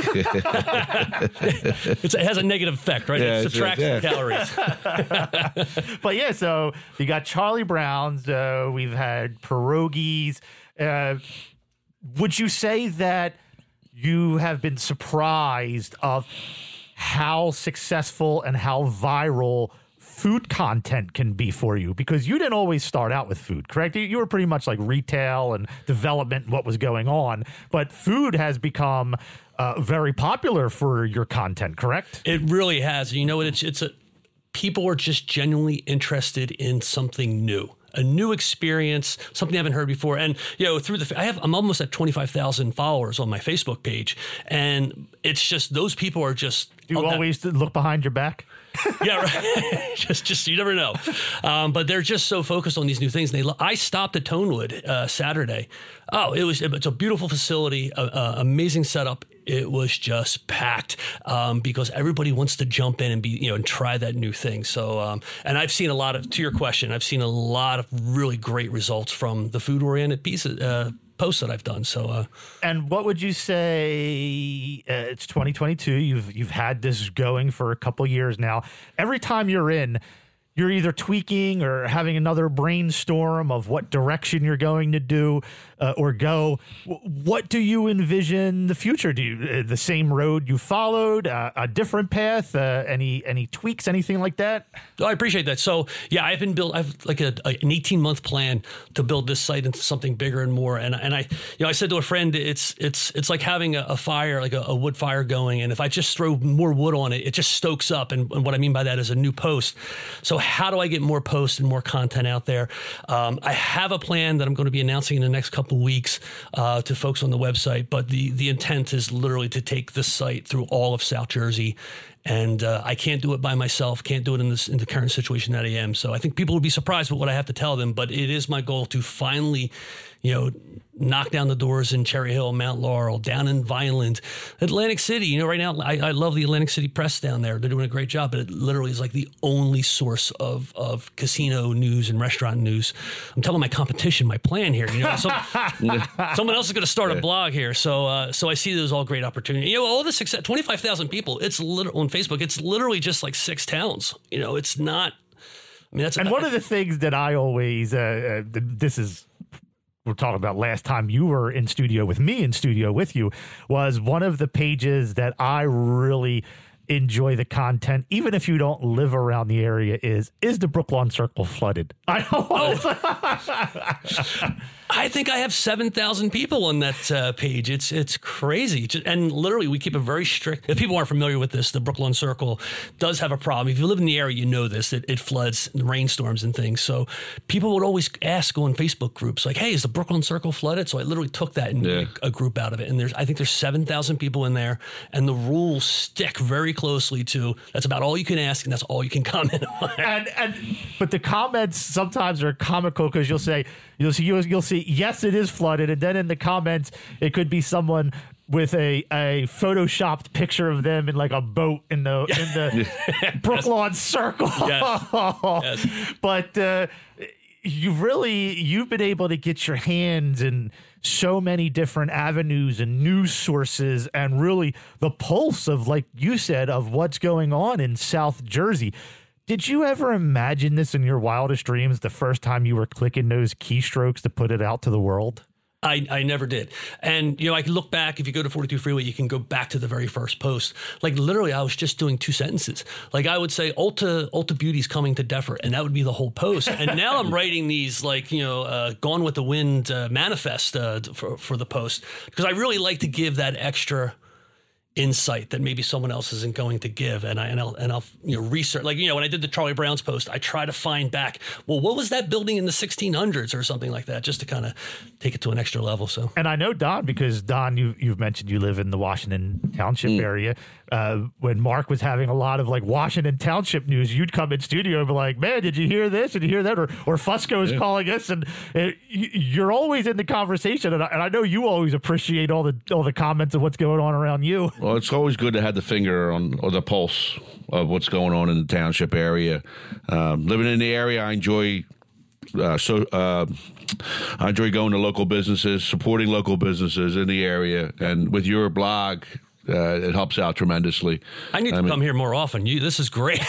it's, it has a negative effect, right? Yeah, it subtracts yeah. the calories. But yeah, so you got Charlie Brown's. Uh, we've had pierogies. Uh, would you say that you have been surprised of how successful and how viral food content can be for you? Because you didn't always start out with food, correct? You, you were pretty much like retail and development and what was going on, but food has become uh, very popular for your content, correct? It really has. You know, it's it's a people are just genuinely interested in something new. a new experience, something I haven't heard before. And, you know, through the, I have, I'm almost at twenty-five thousand followers on my Facebook page. And it's just, those people are just. Do you oh, always that, look behind your back? Yeah, right. just, just, you never know. Um, but they're just so focused on these new things. And they, I stopped at Tonewood uh, Saturday. Oh, it was, it's a beautiful facility, uh, uh, amazing setup. It was just packed um, because everybody wants to jump in and be, you know, and try that new thing. So, um, and I've seen a lot of, to your question, I've seen a lot of really great results from the food oriented pieces, uh, posts that I've done. So, uh, and what would you say? Uh, it's twenty twenty-two. You've you've had this going for a couple years now. Every time you're in, you're either tweaking or having another brainstorm of what direction you're going to do uh, or go. W- what do you envision the future? Do you uh, the same road you followed, uh, a different path, uh, any any tweaks, anything like that? Oh, I appreciate that. So yeah, I've been built. I've like a, a, an eighteen month plan to build this site into something bigger and more. And and I, you know, I said to a friend, it's it's it's like having a, a fire, like a, a wood fire going. And if I just throw more wood on it, it just stokes up. And, and what I mean by that is a new post. So how do I get more posts and more content out there? Um, I have a plan that I'm going to be announcing in the next couple of weeks uh, to folks on the website. But the the intent is literally to take this site through all of South Jersey. And uh, I can't do it by myself, can't do it in this in the current situation that I am. So I think people would be surprised with what I have to tell them. But it is my goal to finally, you know, knock down the doors in Cherry Hill, Mount Laurel, down in Vineland, Atlantic City. You know, right now, I, I love the Atlantic City Press down there. They're doing a great job, but it literally is like the only source of, of casino news and restaurant news. I'm telling my competition my plan here. You know, some, someone else is going to start a blog here. So uh, so I see those all great opportunities. You know, all the success, twenty-five thousand people, it's literally on Facebook, it's literally just like six towns. You know, it's not. I mean, that's and one of the things that I always, uh, uh, this is, we're talking about last time you were in studio with me in studio with you, was one of the pages that I really enjoy the content, even if you don't live around the area, is is the Brooklawn Circle flooded? I don't want oh. I think I have seven thousand people on that uh, page. It's it's crazy. And literally, we keep a very strict, if people aren't familiar with this, the Brooklawn Circle does have a problem. If you live in the area, you know this, it, it floods, rainstorms and things. So people would always ask on Facebook groups, like, hey, is the Brooklawn Circle flooded? So I literally took that and yeah. made a group out of it. And there's, I think there's seven thousand people in there. And the rules stick very closely to, that's about all you can ask, and that's all you can comment on. And, and But the comments sometimes are comical, because you'll say, you'll see, you'll, you'll see, yes, it is flooded. And then in the comments, it could be someone with a, a photoshopped picture of them in like a boat in the in the Brooklawn Circle. Yes. Yes. But uh, you've really, you've been able to get your hands in so many different avenues and news sources, and really the pulse of, like you said, of what's going on in South Jersey. Did you ever imagine this in your wildest dreams the first time you were clicking those keystrokes to put it out to the world? I, I never did. And, you know, I can look back. If you go to forty-two Freeway, you can go back to the very first post. Like, literally, I was just doing two sentences. Like, I would say, Ulta Ulta Beauty's coming to Deffert, and that would be the whole post. And now I'm writing these, like, you know, uh, Gone with the Wind uh, manifest uh, for, for the post, because I really like to give that extra insight that maybe someone else isn't going to give. And I, and I'll, and I'll, you know, research, like, you know, when I did the Charlie Brown's post, I try to find back, well, what was that building in the sixteen hundreds or something like that, just to kind of take it to an extra level. So, and I know Don, because Don, you, you've mentioned you live in the Washington Township mm. area. Uh, when Mark was having a lot of like Washington Township news, you'd come in studio and be like, man, did you hear this? Did you hear that? Or, or Fusco is yeah. calling us, and it, you're always in the conversation. And I, and I know you always appreciate all the, all the comments of what's going on around you. Well, it's always good to have the finger on, or the pulse of what's going on in the township area. Um, living in the area, I enjoy uh, so uh, I enjoy going to local businesses, supporting local businesses in the area, and with your blog, uh, it helps out tremendously. I need to I mean, come here more often. You, this is great.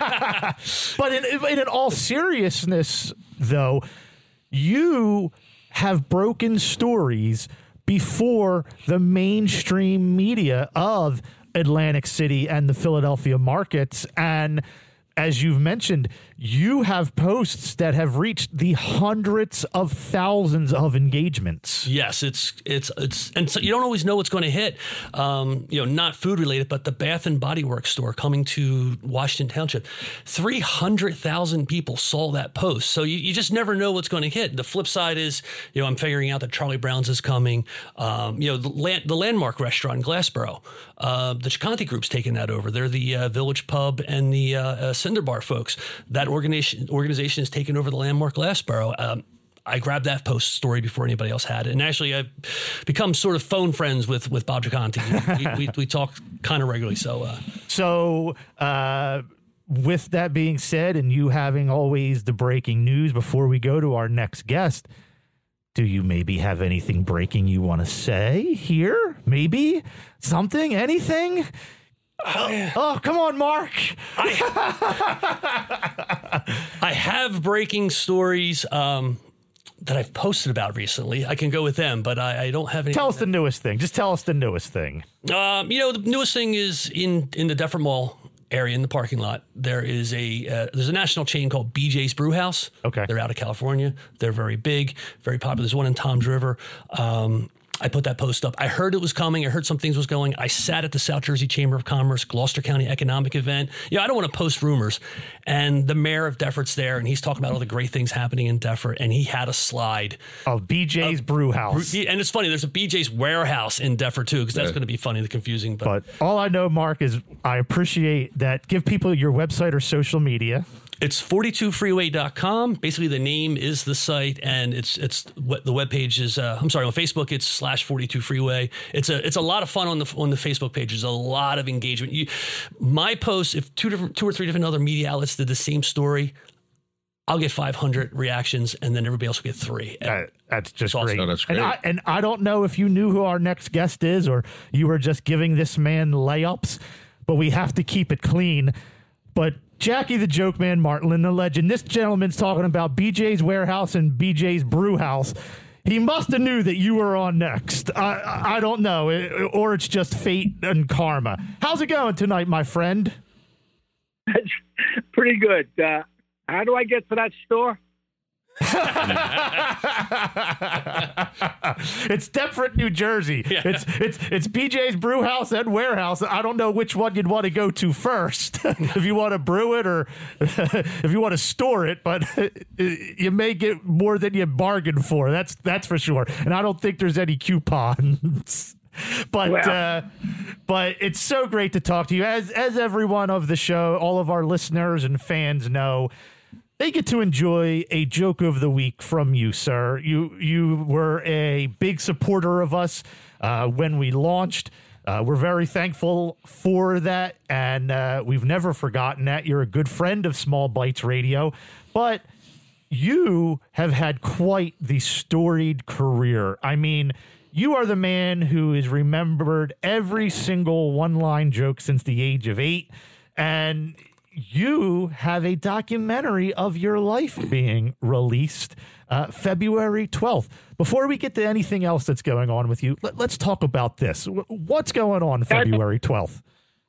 But in, in all seriousness, though, you have broken stories before the mainstream media of Atlantic City and the Philadelphia markets. And as you've mentioned, you have posts that have reached the hundreds of thousands of engagements. Yes, it's it's it's and so you don't always know what's going to hit. Um, you know, not food related, but the Bath and Body Works store coming to Washington Township, three hundred thousand people saw that post. So you, you just never know what's going to hit. The flip side is, you know, I'm figuring out that Charlie Brown's is coming. Um, you know, the, land, the Landmark restaurant in Glassboro, uh, the Chicanti Group's taking that over. They're the uh, Village Pub and the uh, uh, Cinder Bar folks. That organization organization has taken over the Landmark Glassboro. Um, I grabbed that post story before anybody else had it. And actually, I've become sort of phone friends with, with Bob Giaconti. we, we, we talk kind of regularly. So, uh, so uh, with that being said, and you having always the breaking news before we go to our next guest, do you maybe have anything breaking you want to say here? Maybe something, anything? Oh, yeah. oh, come on, Mark. I, I have breaking stories um, that I've posted about recently. I can go with them, but I, I don't have any. Tell us the newest thing. Just tell us the newest thing. Um, you know, the newest thing is in, in the Deffert Mall area in the parking lot. There is a uh, there's a national chain called B J's Brew House. Okay. They're out of California. They're very big, very popular. There's one in Toms River. Um, I put that post up. I heard it was coming. I heard some things was going. I sat at the South Jersey Chamber of Commerce, Gloucester County Economic Event. Yeah, I don't want to post rumors. And the mayor of Deffert's there, and he's talking about all the great things happening in Deffert. And he had a slide of B J's of, Brew House. And it's funny. There's a B J's Warehouse in Deffert too, because that's yeah. going to be funny and confusing. But. but all I know, Mark, is I appreciate that. Give people your website or social media. It's forty-two freeway dot com. Basically, the name is the site, and it's it's what the webpage is. Uh, I'm sorry, on Facebook, it's slash forty-two freeway. It's a it's a lot of fun on the on the Facebook page. There's a lot of engagement. You, my posts, if two different two or three different other media outlets did the same story, I'll get five hundred reactions, and then everybody else will get three. Uh, that's just awesome. great. No, that's great. And I, and I don't know if you knew who our next guest is, or you were just giving this man layups, but we have to keep it clean. But Jackie the Joke Man Martlin, the legend. This gentleman's talking about B J's Warehouse and B J's Brew House. He must have knew that you were on next. I, I don't know, it, or it's just fate and karma. How's it going tonight, my friend? That's pretty good. Uh, how do I get to that store? It's Deptford, New Jersey. Yeah. It's it's it's B J's Brew House and Warehouse. I don't know which one you'd want to go to first, if you want to brew it or if you want to store it. But you may get more than you bargained for. That's that's for sure. And I don't think there's any coupons. But well. uh, but it's so great to talk to you. As as everyone of the show, all of our listeners and fans know, they get to enjoy a joke of the week from you, sir. You you were a big supporter of us uh, when we launched. Uh, we're very thankful for that, and uh, we've never forgotten that. You're a good friend of Small Bites Radio, but you have had quite the storied career. I mean, you are the man who is remembered every single one-line joke since the age of eight, and you have a documentary of your life being released uh, February twelfth. Before we get to anything else that's going on with you, let, let's talk about this. What's going on February twelfth?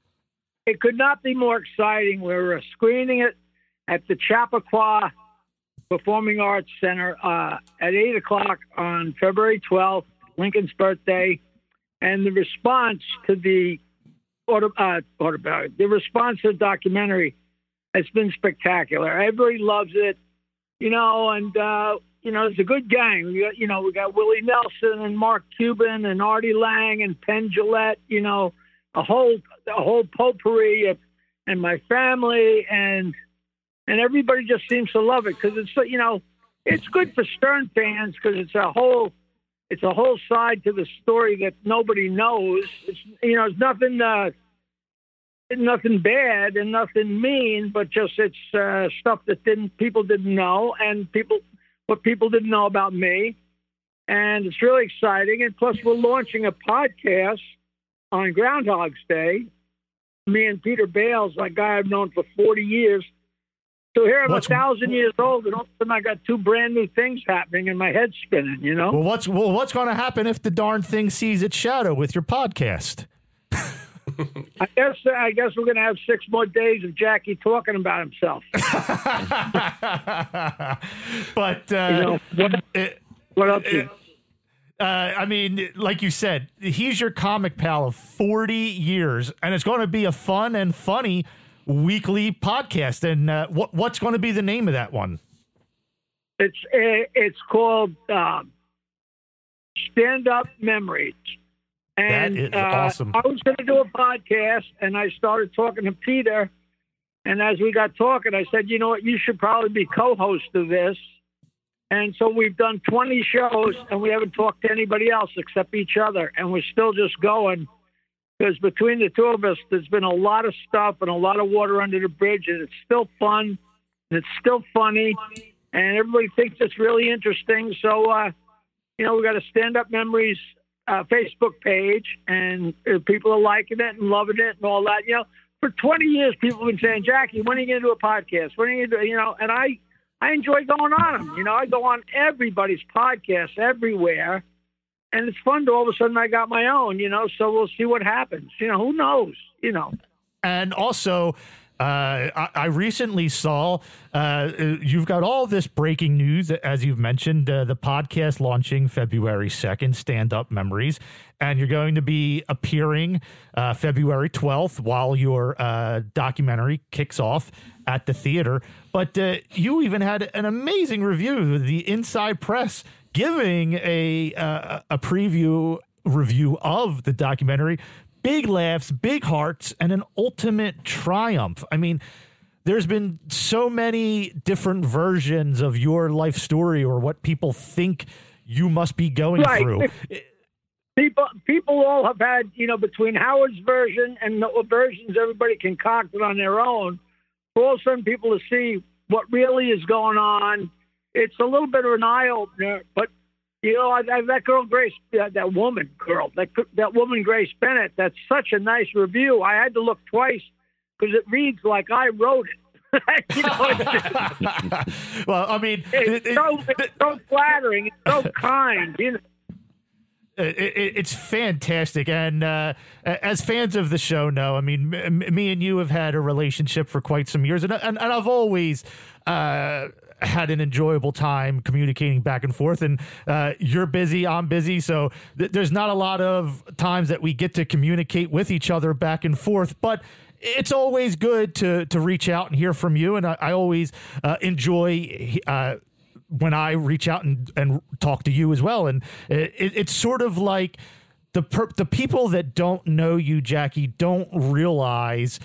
It could not be more exciting. We're screening it at the Chappaqua Performing Arts Center uh, at eight o'clock on February twelfth, Lincoln's birthday. And the response to the Auto, uh, auto, the response to the documentary has been spectacular. Everybody loves it, you know, and, uh, you know, it's a good gang. We got, you know, we got Willie Nelson and Mark Cuban and Artie Lang and Penn Jillette, you know, a whole, a whole potpourri of, and my family, and, and everybody just seems to love it because it's, you know, it's good for Stern fans because it's a whole, it's a whole side to the story that nobody knows. It's, you know, it's nothing, uh, nothing bad and nothing mean, but just it's uh, stuff that didn't people didn't know, and people what people didn't know about me, and it's really exciting. And plus, we're launching a podcast on Groundhog's Day. Me and Peter Bales, a guy I've known for forty years. So here I'm what's, a thousand years old, and all of a sudden I got two brand new things happening, and my head's spinning. You know. Well, what's well, what's going to happen if the darn thing sees its shadow with your podcast? I guess I guess we're going to have six more days of Jackie talking about himself. But uh, you know, what, it, what else? It, Uh, I mean, like you said, he's your comic pal of forty years, and it's going to be a fun and funny weekly podcast. And uh, what what's going to be the name of that one? It's it's called uh, Stand Up Memories. And that is uh, awesome. I was going to do a podcast, and I started talking to Peter. And as we got talking, I said, you know what, you should probably be co-host of this. And so we've done twenty shows, and we haven't talked to anybody else except each other. And we're still just going because between the two of us, there's been a lot of stuff and a lot of water under the bridge, and it's still fun, and it's still funny, and everybody thinks it's really interesting. So, uh, you know, we got a Stand Up Memories uh, Facebook page, and uh, people are liking it and loving it and all that. You know, for twenty years, people have been saying, Jackie, when are you going to do a podcast? When are you going to do, you know, and I, I enjoy going on them. You know, I go on everybody's podcasts everywhere, and it's fun to all of a sudden I got my own, you know, so we'll see what happens. You know, who knows, you know. And also, uh, I, I recently saw uh, you've got all this breaking news, as you've mentioned, uh, the podcast launching February second, Stand Up Memories, and you're going to be appearing uh, February twelfth while your uh, documentary kicks off at the theater. But uh, you even had an amazing review, the Inside Press, giving a uh, a preview review of the documentary. Big laughs, big hearts, and an ultimate triumph. I mean, there's been so many different versions of your life story or what people think you must be going right. through. People, people all have had, you know, between Howard's version and the versions everybody concocted on their own, for all of a sudden people to see what really is going on. It's a little bit of an eye-opener, but, you know, I, I, that girl, Grace, that, that woman, girl, that, that woman, Grace Bennett, that's such a nice review. I had to look twice because it reads like I wrote it. You know, it's, well, I mean, it's, it, so, it, it's so flattering. It's so kind, you know. It, it, it's fantastic. And uh, as fans of the show know, I mean, m- me and you have had a relationship for quite some years, and, and, and I've always uh, had an enjoyable time communicating back and forth. And uh, you're busy, I'm busy, so th- there's not a lot of times that we get to communicate with each other back and forth, but it's always good to to reach out and hear from you. And I, I always uh, enjoy uh when I reach out and, and talk to you as well. And it, it's sort of like the per, the people that don't know you, Jackie, don't realize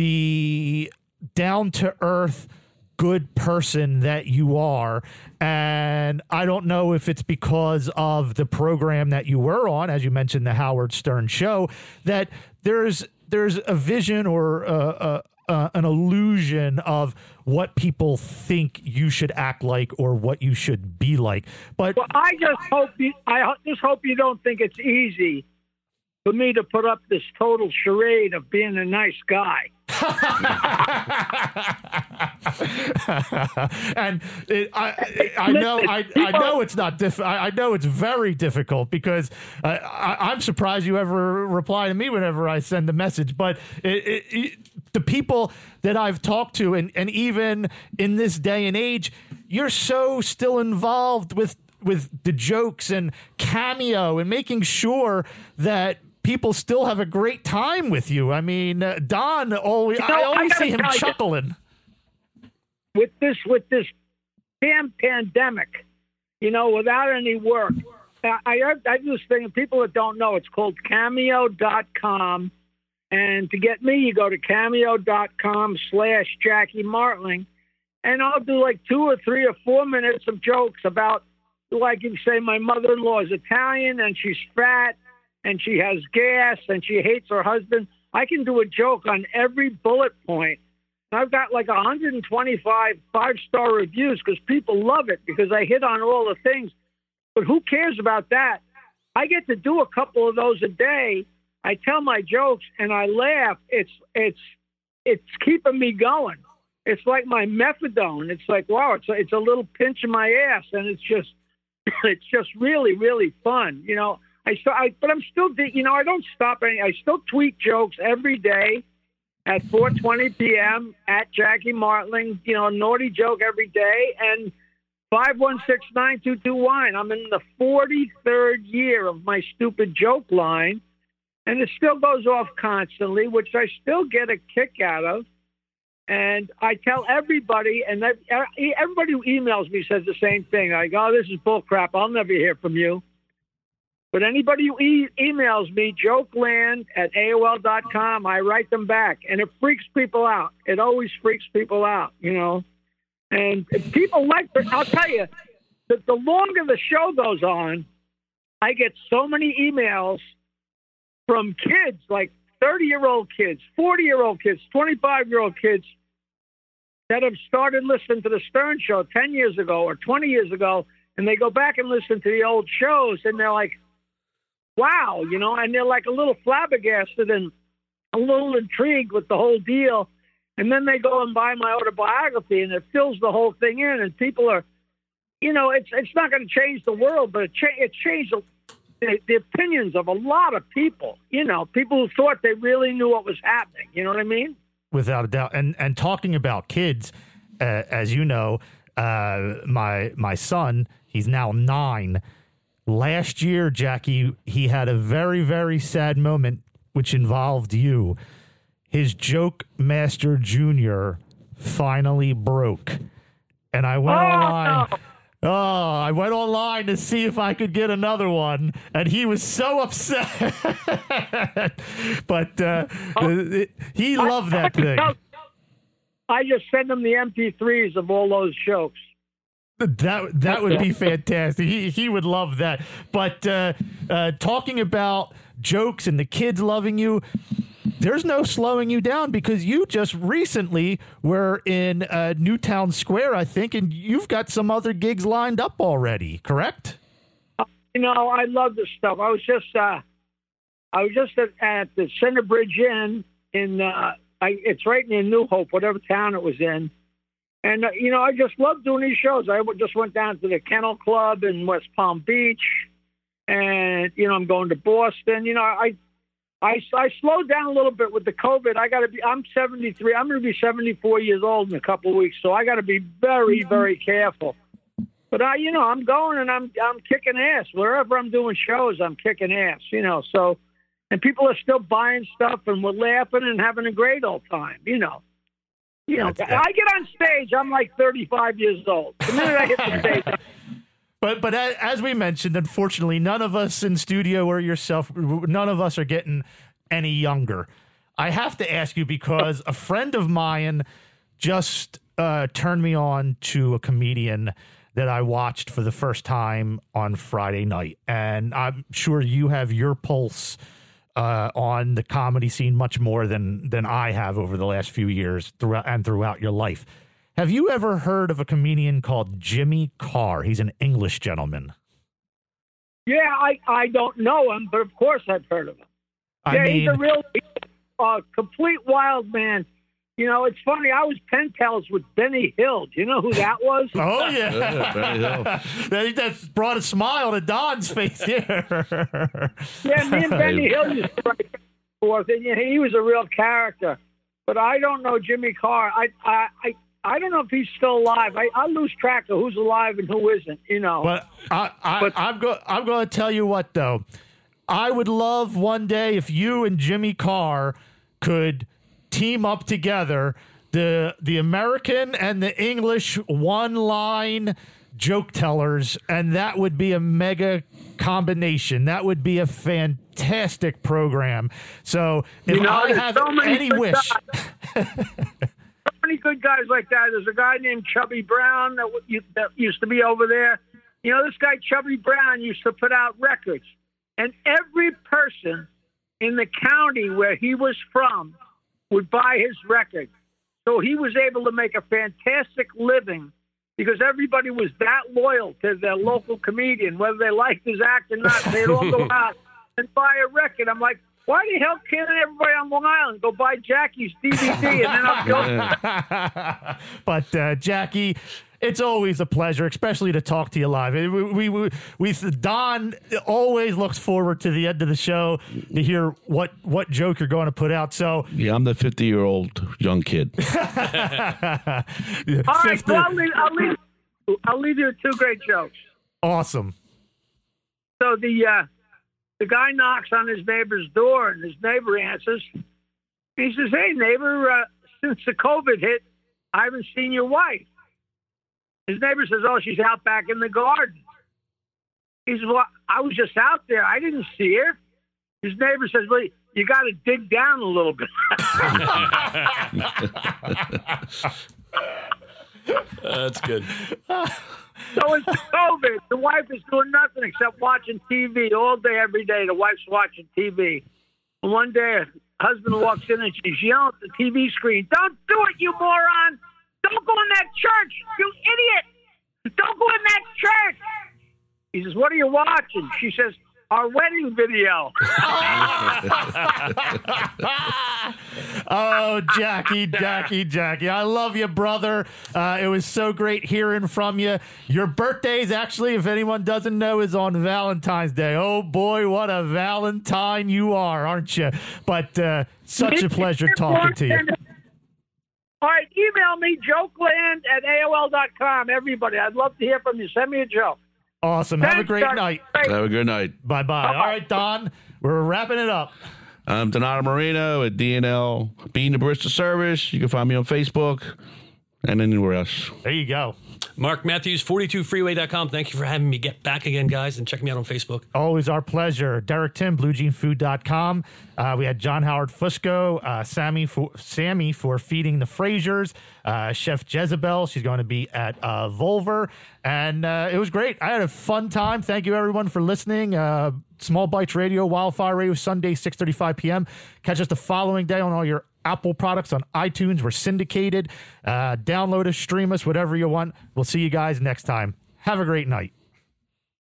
the down-to-earth good person that you are. And I don't know if it's because of the program that you were on, as you mentioned, the Howard Stern Show, that there's there's a vision or a, a Uh, an illusion of what people think you should act like or what you should be like. But well, I just hope you, I just hope you don't think it's easy for me to put up this total charade of being a nice guy. and it, I, I know, I, I know it's not. Diff- I, I know it's very difficult because uh, I, I'm surprised you ever reply to me whenever I send a message. But it, it, it, the people that I've talked to, and, and even in this day and age, you're so still involved with with the jokes and Cameo and making sure that people still have a great time with you. I mean, uh, Don, always, you know, I always I see him chuckling. With this, with this damn pandemic, you know, without any work, I, I, I do this thing, and people that don't know, it's called cameo dot com. And to get me, you go to cameo dot com slash Jackie Martling, and I'll do like two or three or four minutes of jokes about, like you say, my mother-in-law is Italian, and she's fat, and she has gas, and she hates her husband. I can do a joke on every bullet point. And I've got like one hundred twenty-five five-star reviews because people love it because I hit on all the things. But who cares about that? I get to do a couple of those a day. I tell my jokes and I laugh. It's it's it's keeping me going. It's like my methadone. It's like, wow, it's a, it's a little pinch in my ass, and it's just it's just really really fun. You know, I still, I, but I'm still, you know, I don't stop any. I still tweet jokes every day at four twenty p.m. at Jackie Martling. You know, a naughty joke every day, and five one six nine two two wine. I'm in the forty-third year of my stupid joke line, and it still goes off constantly, which I still get a kick out of. And I tell everybody, and everybody who emails me says the same thing. I go, oh, this is bull crap. I'll never hear from you. But anybody who e- emails me, jokeland at A O L dot com, I write them back. And it freaks people out. It always freaks people out, you know. And people like it. I'll tell you, the, the longer the show goes on, I get so many emails from kids, like thirty-year-old kids, forty-year-old kids, twenty-five-year-old kids that have started listening to the Stern Show ten years ago or twenty years ago, and they go back and listen to the old shows, and they're like, wow, you know, and they're like a little flabbergasted and a little intrigued with the whole deal. And then they go and buy my autobiography, and it fills the whole thing in, and people are, you know, it's it's not going to change the world, but it, cha- it changed the, the opinions of a lot of people, you know, people who thought they really knew what was happening. You know what I mean? Without a doubt. And and talking about kids, uh, as you know, uh, my my son, he's now nine. Last year, Jackie, he had a very, very sad moment, which involved you. His Joke Master Junior finally broke. And I went oh, online. No. Oh, I went online to see if I could get another one, and he was so upset. But uh, oh, he loved I, that thing. I just send him the M P threes of all those jokes. That that would be fantastic. He he would love that. But uh, uh, talking about jokes and the kids loving you, there's no slowing you down, because you just recently were in uh, Newtown Square, I think, and you've got some other gigs lined up already, correct? You know, I love this stuff. I was just uh, I was just at, at the Center Bridge Inn in uh, I, it's right near New Hope, whatever town it was in. And, uh, you know, I just love doing these shows. I just went down to the Kennel Club in West Palm Beach. And, you know, I'm going to Boston. You know, I I, I slowed down a little bit with the COVID. I got to be, I'm seventy-three. I'm going to be seventy-four years old in a couple of weeks. So I got to be very, very careful. But, I, you know, I'm going and I'm I'm kicking ass. Wherever I'm doing shows, I'm kicking ass, you know. So, and people are still buying stuff, and we're laughing and having a great old time, you know. You know, That's, I get on stage, I'm like thirty-five years old. The minute I hit the stage, I'm But but as we mentioned, unfortunately, none of us in studio or yourself, none of us are getting any younger. I have to ask you, because a friend of mine just uh, turned me on to a comedian that I watched for the first time on Friday night. And I'm sure you have your pulse uh, on the comedy scene much more than than I have over the last few years throughout and throughout your life. Have you ever heard of a comedian called Jimmy Carr? He's an English gentleman. Yeah, I, I don't know him, but of course I've heard of him. I yeah, mean, he's a real uh, complete wild man. You know, it's funny. I was pen pals with Benny Hill. Do you know who that was? Oh, yeah. Yeah, Benny Hill. that, that brought a smile to Don's face here. Yeah, me and Benny Hill used to write back and forth, and he was a real character. But I don't know Jimmy Carr. I, I, I I don't know if he's still alive. I, I lose track of who's alive and who isn't, you know. But, I, I, But- I'm, go, I'm going to tell you what, though. I would love one day if you and Jimmy Carr could team up together, the the American and the English one-line joke tellers, and that would be a mega combination. That would be a fantastic program. So if You know, I there's have so many any good wish... So many good guys like that. There's a guy named Chubby Brown that, w- that used to be over there. You know, this guy Chubby Brown used to put out records, and every person in the county where he was from would buy his record. So he was able to make a fantastic living because everybody was that loyal to their local comedian, whether they liked his act or not. They'd all go out and buy a record. I'm like, why the hell can't everybody on Long Island go buy Jackie's D V D and then I'll go? But uh, Jackie, It's always a pleasure, especially to talk to you live. We, we, we, we, Don always looks forward to the end of the show to hear what, what joke you're going to put out. So Yeah, I'm the fifty-year-old young kid. All right, so I'll leave, I'll, leave, I'll leave you with two great jokes. Awesome. So the uh, the guy knocks on his neighbor's door, and his neighbor answers. He says, "Hey, neighbor, uh, since the COVID hit, I haven't seen your wife." His neighbor says, "Oh, she's out back in the garden." He says, "Well, I was just out there. I didn't see her." His neighbor says, "Well, you got to dig down a little bit." That's good. So it's COVID. The wife is doing nothing except watching T V all day, every day. The wife's watching T V. And one day, husband walks in and she's yelling at the T V screen, "Don't do it, you moron! Don't go in that church, you idiot! Don't go in that church!" He says, "What are you watching?" She says, "Our wedding video." Oh, Jackie, Jackie, Jackie. I love you, brother. Uh, it was so great hearing from you. Your birthday's actually, if anyone doesn't know, is on Valentine's Day. Oh, boy, what a Valentine you are, aren't you? But uh, such a pleasure talking to you. All right, email me, jokeland at A O L dot com. Everybody, I'd love to hear from you. Send me a joke. Awesome. Have a Thanks, great Doug. night. Have a good night. Bye-bye. All right, Don, we're wrapping it up. I'm Donato Marino at D N L Being the Barista Service. You can find me on Facebook and anywhere else. There you go. Mark Matthews, forty-two freeway dot com. Thank you for having me get back again, guys, and check me out on Facebook. Always our pleasure. Derek Tim, blue jean food dot com. Uh, we had John Howard Fusco, uh, Sammy for, Sammy for Feeding the Frasers, uh, Chef Jezebel. She's going to be at uh, Volver. And uh, it was great. I had a fun time. Thank you, everyone, for listening. Uh, Small Bites Radio, Wildfire Radio, Sunday, six thirty-five p.m. Catch us the following day on all your Apple products on iTunes. We're syndicated. Uh, download us, stream us, whatever you want. We'll see you guys next time. Have a great night.